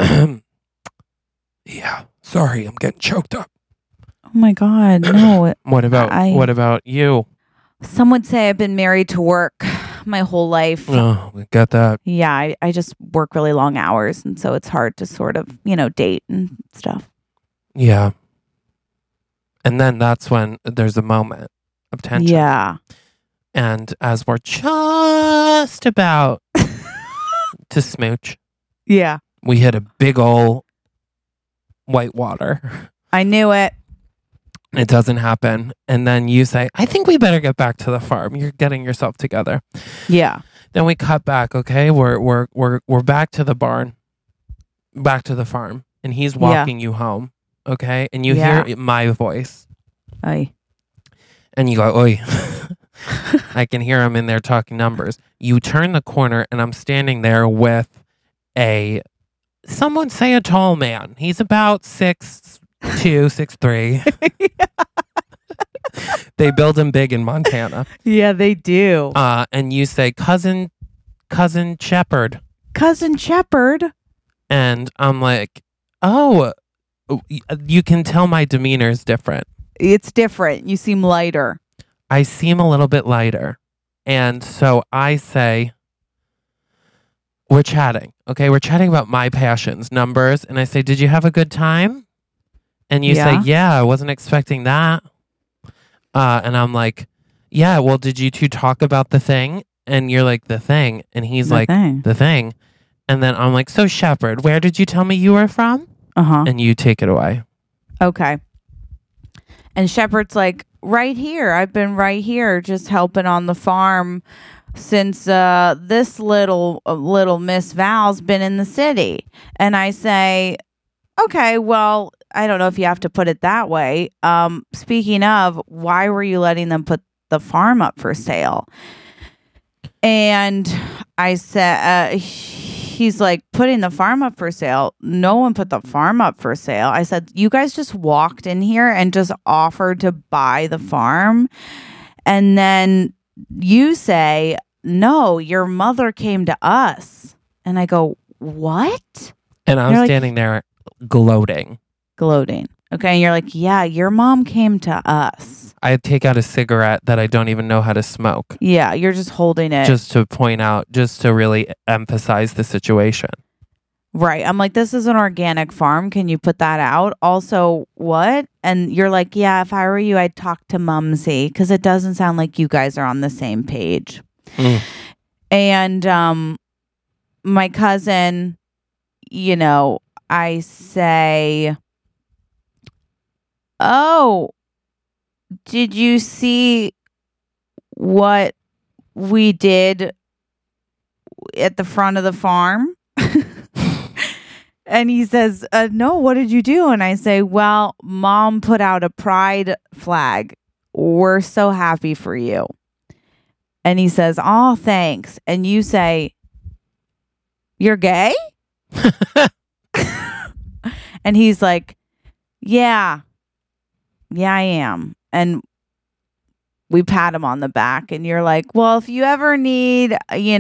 yeah, sorry, I'm getting choked up. Oh my God. No. What about you? Some would say I've been married to work my whole life. Oh, we got that. Yeah, I just work really long hours. And so it's hard to sort of, date and stuff. Yeah. And then that's when there's a moment of tension. Yeah. And as we're just about to smooch, Yeah. we hit a big ol' whitewater. I knew it. It doesn't happen. And then you say, I think we better get back to the farm. You're getting yourself together. Yeah. Then we cut back, okay? We're back to the barn, back to the farm. And he's walking you home, okay? And you hear my voice. Aye. And you go, oi. I can hear him in there talking numbers. You turn the corner and I'm standing there with some would say a tall man. He's about 6'2", 6'3". They build him big in Montana. Yeah, they do. And you say, cousin Shepherd. Cousin Shepherd. And I'm like, oh, you can tell my demeanor is different. It's different. You seem lighter. I seem a little bit lighter. And so I say, we're chatting. Okay, we're chatting about my passions, numbers. And I say, did you have a good time? And you say, yeah, I wasn't expecting that. And I'm like, yeah, well, did you two talk about the thing? And you're like, the thing. And he's The like, thing. the thing. And then I'm like, so Shepherd, where did you tell me you were from? Uh-huh. And you take it away. Okay. And Shepherd's like, right here. I've been right here just helping on the farm since this little Miss Val's been in the city. And I say, okay, well, I don't know if you have to put it that way. Speaking of, why were you letting them put the farm up for sale? And I said, he's like, putting the farm up for sale? No one put the farm up for sale. I said, you guys just walked in here and just offered to buy the farm. And then you say, no, your mother came to us. And I go, what? And I was standing there gloating. Okay. And you're like, yeah, your mom came to us. I take out a cigarette that I don't even know how to smoke. Yeah, you're just holding it. Just to point out, just to really emphasize the situation. Right. I'm like, this is an organic farm. Can you put that out? Also, what? And you're like, yeah, if I were you, I'd talk to Mumsy because it doesn't sound like you guys are on the same page. And my cousin, I say, oh, did you see what we did at the front of the farm? And he says, no, what did you do? And I say, well, Mom put out a pride flag. We're so happy for you. And he says, oh, thanks. And you say, you're gay? And he's like, yeah, I am. And we pat him on the back and you're like, well, if you ever need,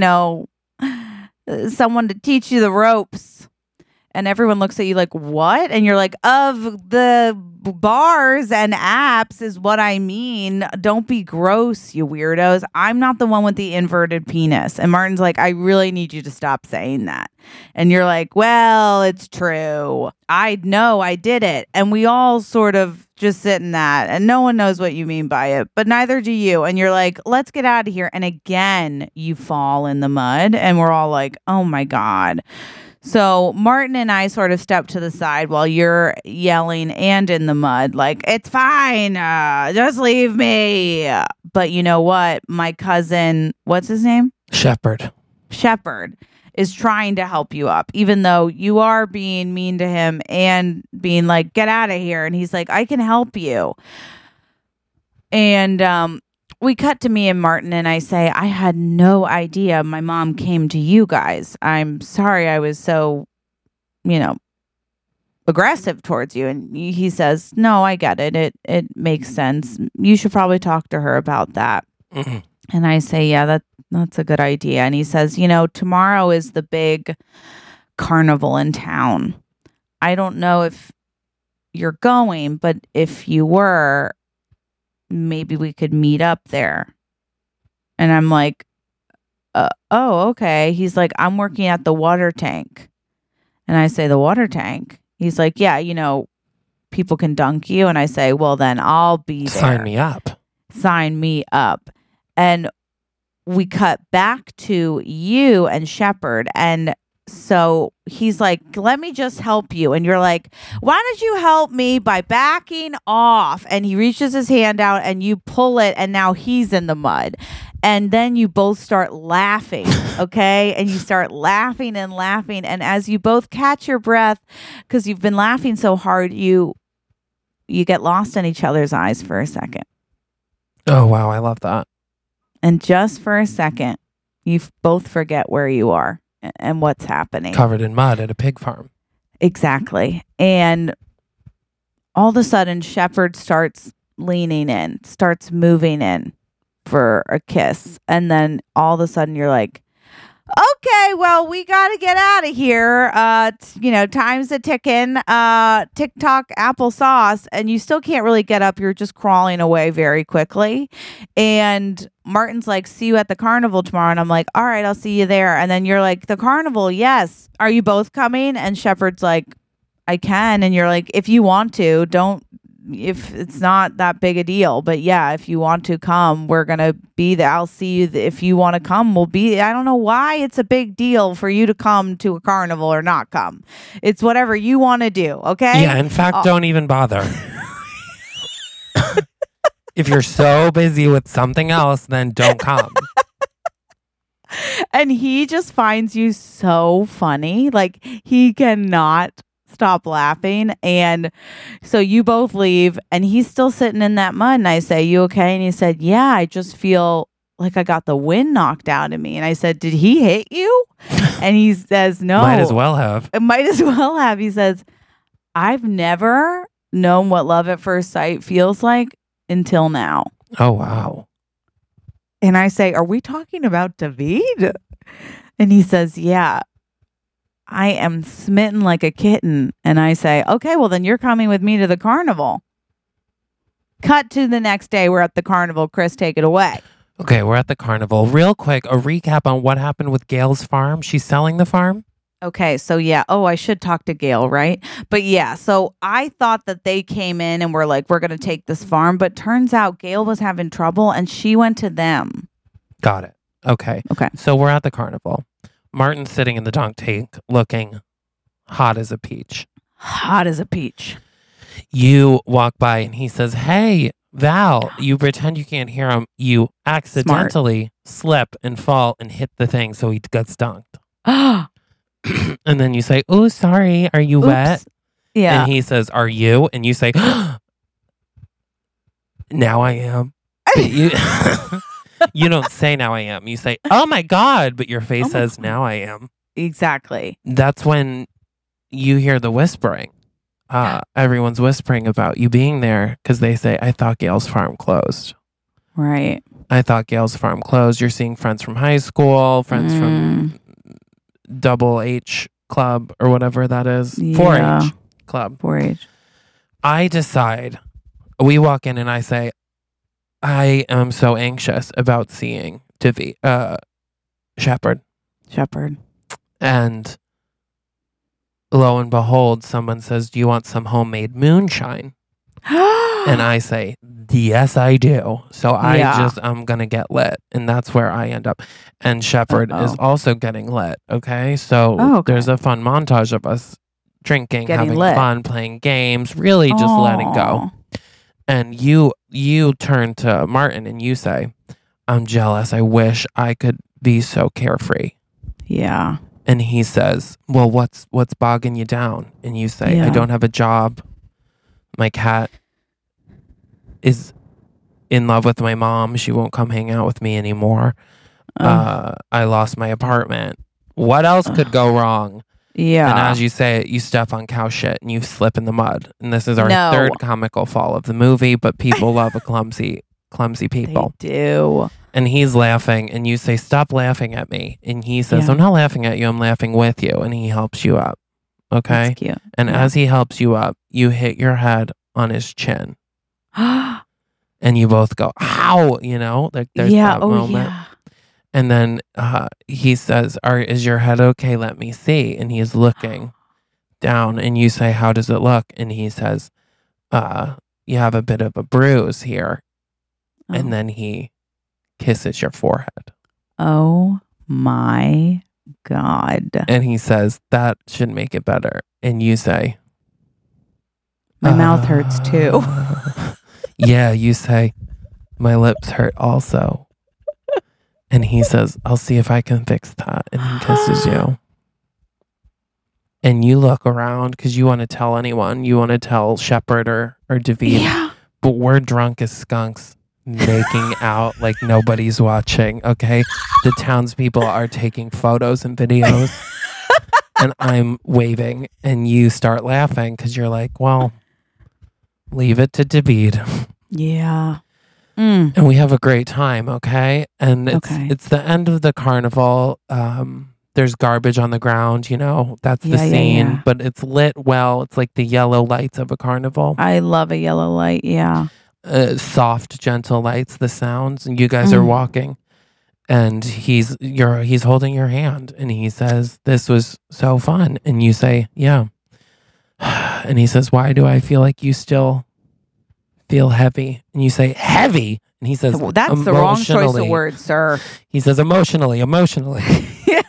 someone to teach you the ropes. And everyone looks at you like, what? And you're like, of the bars and apps is what I mean. Don't be gross, you weirdos. I'm not the one with the inverted penis. And Martin's like, I really need you to stop saying that. And you're like, well, it's true. I know I did it. And we all sort of just sit in that. And no one knows what you mean by it, but neither do you. And you're like, let's get out of here. And again, you fall in the mud. And we're all like, oh my God. So Martin and I sort of step to the side while you're yelling and in the mud, like, it's fine. Just leave me. But you know what? My cousin, what's his name? Shepherd is trying to help you up, even though you are being mean to him and being like, get out of here. And he's like, I can help you. And we cut to me and Martin, and I say, I had no idea my mom came to you guys. I'm sorry I was so, aggressive towards you. And he says, no, I get it. It makes sense. You should probably talk to her about that. Mm-hmm. And I say, yeah, that's a good idea. And he says, tomorrow is the big carnival in town. I don't know if you're going, but if you were, maybe we could meet up there. And I'm like, oh, okay. He's like, I'm working at the water tank. And I say, the water tank? He's like, yeah, people can dunk you. And I say, well, then I'll be there. Sign me up. And we cut back to you and Shepherd. And so he's like, let me just help you. And you're like, why don't you help me by backing off? And he reaches his hand out and you pull it. And now he's in the mud. And then you both start laughing. Okay. And you start laughing and laughing. And as you both catch your breath, because you've been laughing so hard, you get lost in each other's eyes for a second. Oh, wow. I love that. And just for a second, you both forget where you are and what's happening. Covered in mud at a pig farm. Exactly. And all of a sudden, Shepherd starts leaning in, starts moving in for a kiss. And then all of a sudden, you're like, okay, well, we got to get out of here. Time's a ticking. TikTok applesauce. And you still can't really get up. You're just crawling away very quickly. And Martin's like, see you at the carnival tomorrow. And I'm like, all right, I'll see you there. And then you're like, the carnival, yes. Are you both coming? And Shepherd's like, I can. And you're like, if you want to, if it's not that big a deal, but yeah, if you want to come, we're going to be there. I'll see you. If you want to come, we'll be, I don't know why it's a big deal for you to come to a carnival or not come. It's whatever you want to do. Okay. Yeah. In fact, don't even bother. If you're so busy with something else, then don't come. And he just finds you so funny. Like, he cannot stop laughing. And so you both leave, and he's still sitting in that mud. And I say, "You okay?" And he said, "Yeah, I just feel like I got the wind knocked out of me." And I said, "Did he hit you?" And he says, "No." Might as well have. It might as well have. He says, "I've never known what love at first sight feels like until now." Oh, wow. And I say, "Are we talking about David?" And he says, "Yeah, I am smitten like a kitten." And I say, "Okay, well, then you're coming with me to the carnival." Cut to the next day. We're at the carnival. Chris, take it away. Okay, we're at the carnival. Real quick, a recap on what happened with Gail's farm. She's selling the farm? Okay, so yeah. Oh, I should talk to Gail, right? But yeah, so I thought that they came in and were like, "We're going to take this farm." But turns out Gail was having trouble and she went to them. Got it. Okay. Okay. So we're at the carnival. Martin's sitting in the dunk tank looking hot as a peach. Hot as a peach. You walk by and he says, "Hey, Val," you pretend you can't hear him. You accidentally slip and fall and hit the thing, so he gets dunked. And then you say, "Oh, sorry, are you wet?" Yeah. And he says, "Are you?" And you say, "Now I am." But you don't say "now I am." You say, "Oh my God," but your face says, "Now I am." Exactly. That's when you hear the whispering. Everyone's whispering about you being there because they say, "I thought Gail's farm closed." Right. "I thought Gail's farm closed." You're seeing friends from high school, friends from Double H Club or whatever that is. 4-H Club. 4-H. I decide, we walk in and I say, "I am so anxious about seeing Shepard." And lo and behold, someone says, "Do you want some homemade moonshine?" And I say, "Yes, I do." So I'm going to get lit. And that's where I end up. And Shepard is also getting lit. Okay. So there's a fun montage of us drinking, having fun, playing games, really just letting go. And you turn to Martin and you say, "I'm jealous. I wish I could be so carefree." Yeah. And he says, "Well, what's bogging you down?" And you say, "I don't have a job. My cat is in love with my mom. She won't come hang out with me anymore. I lost my apartment. What else could go wrong?" Yeah. And as you say it, you step on cow shit and you slip in the mud. And this is our third comical fall of the movie, but people love a clumsy people. They do. And he's laughing and you say, "Stop laughing at me." And he says, "I'm not laughing at you. I'm laughing with you." And he helps you up. Okay. That's cute. And as he helps you up, you hit your head on his chin. And you both go, "Ow!" You know, like there's that moment. Yeah. And then he says, "Is your head okay? Let me see." And he's looking down and you say, "How does it look?" And he says, "You have a bit of a bruise here." And then he kisses your forehead. Oh my God. And he says, "That should make it better." And you say, "My mouth hurts too." Yeah, you say, "My lips hurt also." And he says, "I'll see if I can fix that." And he kisses you. And you look around because you want to tell anyone. You want to tell Shepard or David. Yeah. But we're drunk as skunks making out like nobody's watching, okay? The townspeople are taking photos and videos. And I'm waving. And you start laughing because you're like, well, leave it to David. Yeah. And we have a great time, okay? And it's the end of the carnival. There's garbage on the ground, you know, that's the scene. Yeah. But it's lit well. It's like the yellow lights of a carnival. I love a yellow light, yeah. Soft, gentle lights, the sounds. And you guys are walking. And he's holding your hand. And he says, "This was so fun." And you say, "Yeah." And he says, "Why do I feel like you still feel heavy?" And you say, "Heavy?" And he says, "Well, that's the wrong choice of words, sir." He says, emotionally. Yeah.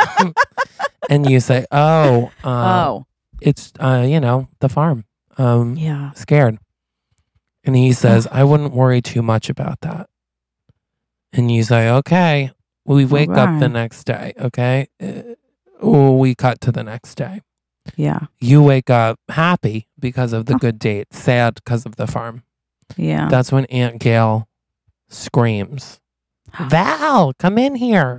And you say, it's, the farm. Yeah. Scared. And he says, I wouldn't worry too much about that. And you say, okay. We wake up the next day, okay? We cut to the next day. Yeah. You wake up happy because of the good date, sad because of the farm. Yeah. That's when Aunt Gail screams, Val, come in here.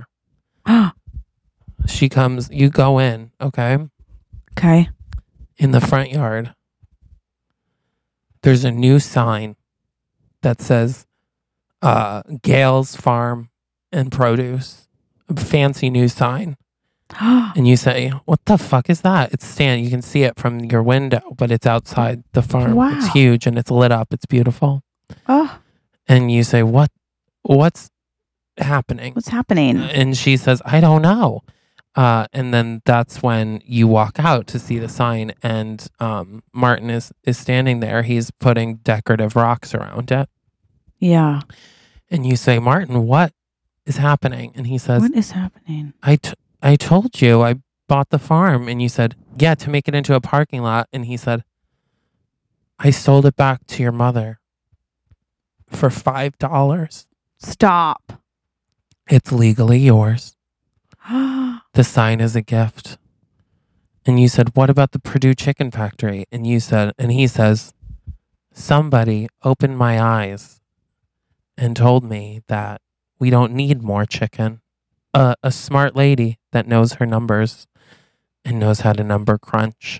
She comes, you go in, okay? Okay. In the front yard, there's a new sign that says Gail's Farm and Produce. A fancy new sign. And you say, what the fuck is that? It's stand. You can see it from your window, but it's outside the farm. Wow. It's huge and it's lit up. It's beautiful. Oh, And you say, what's happening? what's happening? And she says, I don't know. And then that's when you walk out to see the sign, and Martin is standing there. He's putting decorative rocks around it. Yeah. And you say, Martin, what is happening? And he says, What is happening? I told you I bought the farm. And you said, yeah, to make it into a parking lot. And he said, I sold it back to your mother for $5. Stop. It's legally yours. The sign is a gift. And you said, what about the Purdue Chicken Factory? And he says, somebody opened my eyes and told me that we don't need more chicken. A smart lady that knows her numbers and knows how to number crunch.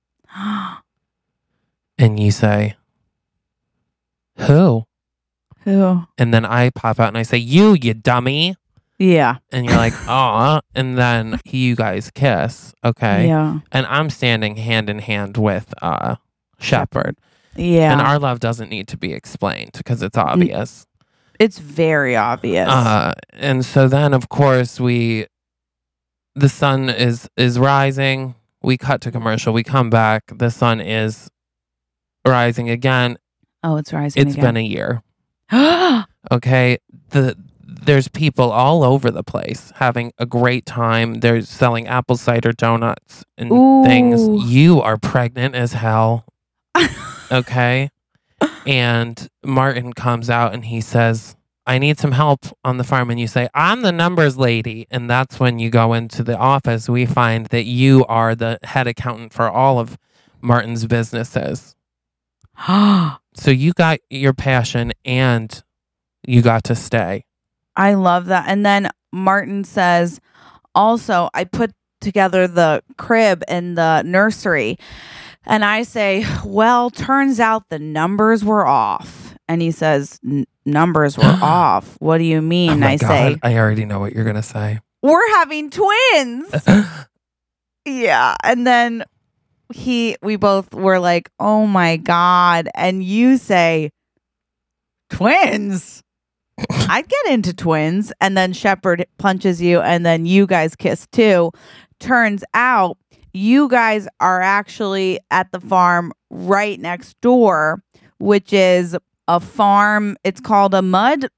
And you say, who? Who? And then I pop out and I say, you dummy. Yeah. And you're like, aw. And then you guys kiss. Okay. Yeah. And I'm standing hand in hand with Shepard. Yeah. And our love doesn't need to be explained because it's obvious. It's very obvious. And so then, of course, the sun is rising. We cut to commercial. We come back. The sun is rising again. Oh, it's rising It's been a year. Okay. There's people all over the place having a great time. They're selling apple cider donuts and things. You are pregnant as hell. Okay. And Martin comes out and he says, I need some help on the farm. And you say, I'm the numbers lady. And that's when you go into the office. We find that you are the head accountant for all of Martin's businesses. So you got your passion and you got to stay. I love that. And then Martin says, also, I put together the crib and the nursery. And I say, well, turns out the numbers were off. And he says, numbers were off. What do you mean? Oh my I God, say, I already know what you're going to say. we're having twins. Yeah. And then we both were like, oh my God. And you say, twins? I'd get into twins. And then Shepard punches you and then you guys kiss too. Turns out you guys are actually at the farm right next door, which is a farm. It's called a mud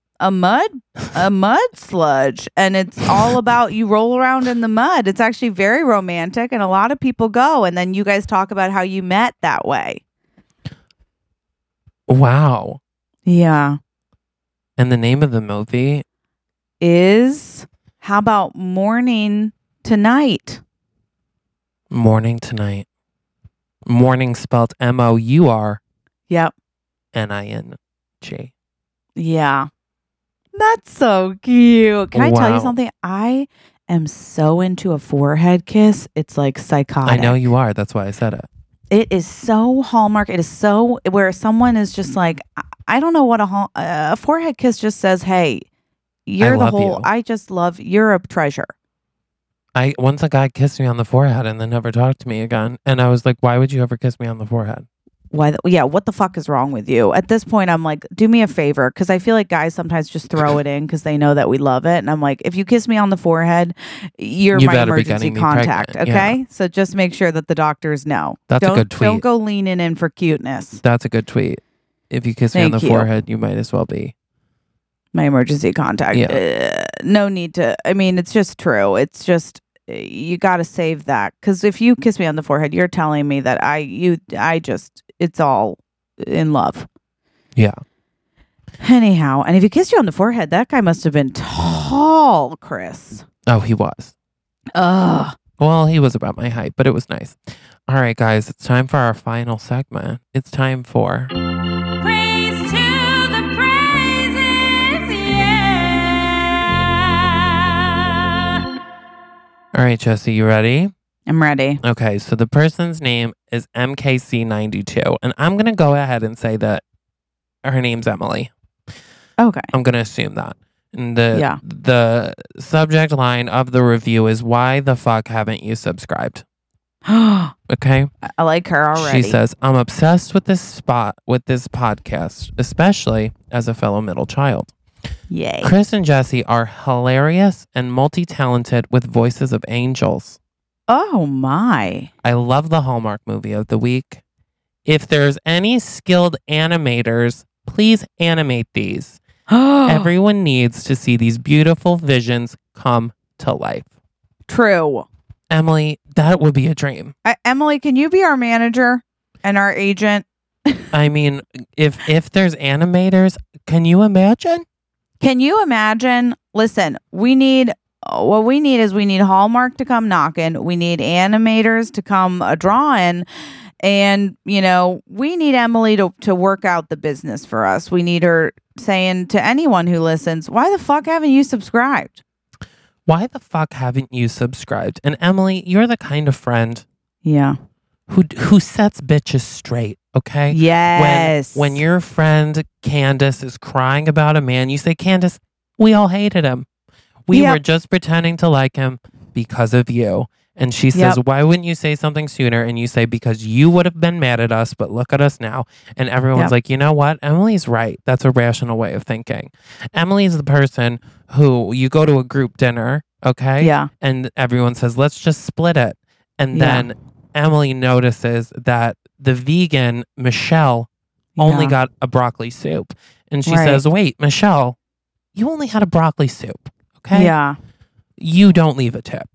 sludge. And it's all about you roll around in the mud. It's actually very romantic and a lot of people go. And then you guys talk about how you met that way. Wow. Yeah. And the name of the movie is how about Morning Tonight? Morning Tonight. Morning spelled MOURNING. Yep. Yeah. That's so cute. Can I tell you Wow. something? I am so into a forehead kiss. It's like psychotic. I know you are. That's why I said it. It is so Hallmark. It is so where someone is just like, I don't know what a forehead kiss just says. Hey, you're the love whole. you. I just love. You're a treasure. Once a guy kissed me on the forehead and then never talked to me again. And I was like, why would you ever kiss me on the forehead? Why? Yeah. What the fuck is wrong with you? At this point, I'm like, do me a favor, because I feel like guys sometimes just throw it in because they know that we love it. And I'm like, if you kiss me on the forehead, you're You my better be emergency getting me contact. pregnant. Okay. Yeah. So just make sure that the doctors know. That's a good tweet. Don't go leaning in for cuteness. That's a good tweet. If you kiss me on Thank the you. forehead, you might as well be. My emergency contact. Yeah. No need to. I mean, it's just true. It's just you got to save that, because if you kiss me on the forehead, you're telling me that it's all in love. Yeah. Anyhow, and if he kissed you on the forehead, that guy must have been tall, Chris. Oh, he was. Ugh. Well, he was about my height, but it was nice. All right, guys, it's time for our final segment. It's time for Praise to the praises, yeah. All right, Jesse, you ready? I'm ready. Okay, so the person's name is MKC92, and I'm going to go ahead and say that her name's Emily. Okay. I'm going to assume that. And Yeah. the subject line of the review is, why the fuck haven't you subscribed? I Okay. like her already. She says, I'm obsessed with this podcast, especially as a fellow middle child. Yay. Chris and Jesse are hilarious and multi-talented with voices of angels. Oh, my. I love the Hallmark movie of the week. If there's any skilled animators, please animate these. Everyone needs to see these beautiful visions come to life. True. Emily, that would be a dream. Emily, can you be our manager and our agent? I mean, if there's animators, can you imagine? Can you imagine? Listen, we need Hallmark to come knocking. We need animators to come drawing. And, we need Emily to work out the business for us. We need her saying to anyone who listens, why the fuck haven't you subscribed? Why the fuck haven't you subscribed? And Emily, you're the kind of friend Yeah. who sets bitches straight, okay? Yes. When your friend Candace is crying about a man, you say, Candace, we all hated him. We Yep. were just pretending to like him because of you. And she says, Yep. why wouldn't you say something sooner? And you say, because you would have been mad at us, but look at us now. And everyone's Yep. like, you know what? Emily's right. That's a rational way of thinking. Emily's the person who you go to a group dinner, okay? Yeah. And everyone says, let's just split it. And Yeah. then Emily notices that the vegan, Michelle, only Yeah. got a broccoli soup. And she Right. says, wait, Michelle, you only had a broccoli soup, okay? Yeah. You don't leave a tip.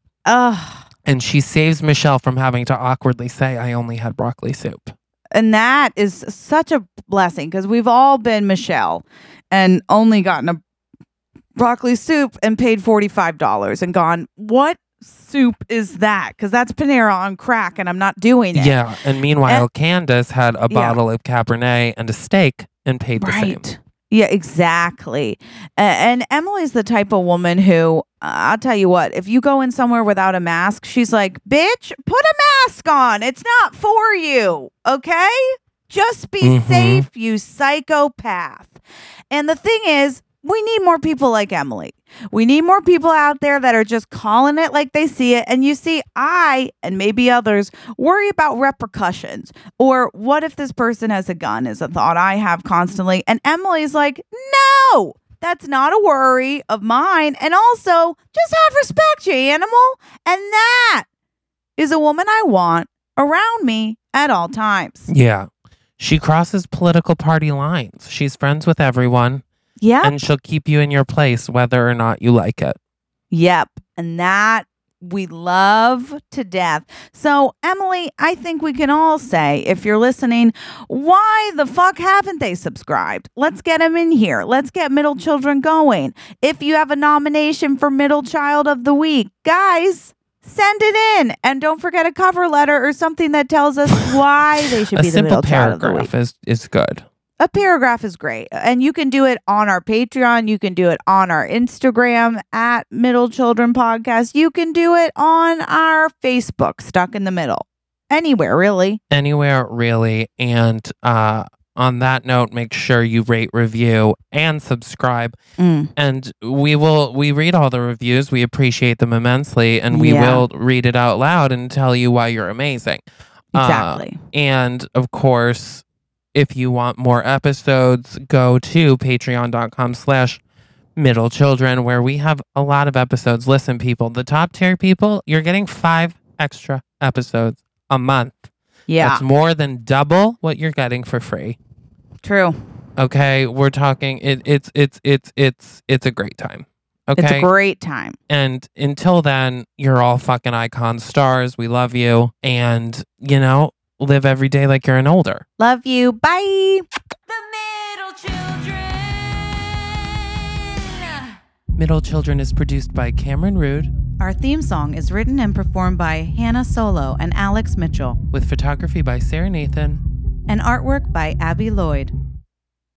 Ugh. And she saves Michelle from having to awkwardly say, I only had broccoli soup. And that is such a blessing because we've all been Michelle and only gotten a broccoli soup and paid $45 and gone, what soup is that? Because that's Panera on crack and I'm not doing it. Yeah. And meanwhile, Candace had a bottle of Cabernet and a steak and paid the same. Right. Yeah, exactly. And Emily's the type of woman who, I'll tell you what, if you go in somewhere without a mask, she's like, bitch, put a mask on. It's not for you. Okay? Just be safe, you psychopath. And the thing is, we need more people like Emily. We need more people out there that are just calling it like they see it. And you see, I and maybe others worry about repercussions. Or what if this person has a gun is a thought I have constantly. And Emily's like, no, that's not a worry of mine. And also, just have respect, you animal. And that is a woman I want around me at all times. Yeah. She crosses political party lines. She's friends with everyone. Yeah. And she'll keep you in your place whether or not you like it. Yep. And that we love to death. So, Emily, I think we can all say, if you're listening, why the fuck haven't they subscribed? Let's get them in here. Let's get Middle Children going. If you have a nomination for Middle Child of the Week, guys, send it in. And don't forget a cover letter or something that tells us why they should be the Middle Child of the Week. A simple paragraph is good. A paragraph is great. And you can do it on our Patreon. You can do it on our Instagram at Middle Children Podcast. You can do it on our Facebook, Stuck in the Middle. Anywhere, really. Anywhere, really. And on that note, make sure you rate, review, and subscribe. And we read all the reviews. We appreciate them immensely. And we will read it out loud and tell you why you're amazing. Exactly. And of course, if you want more episodes, go to patreon.com/middlechildren, where we have a lot of episodes. Listen, people, the top tier people, you're getting 5 extra episodes a month. Yeah. That's more than double what you're getting for free. True. Okay, we're talking. It's a great time. Okay, It's a great time. And until then, you're all fucking icon stars. We love you, and live every day like you're an older. Love you. Bye. The Middle Children. Middle Children is produced by Cameron Rood, Our theme song is written and performed by Hannah Solo and Alex Mitchell, with photography by Sarah Nathan. and artwork by Abby Lloyd.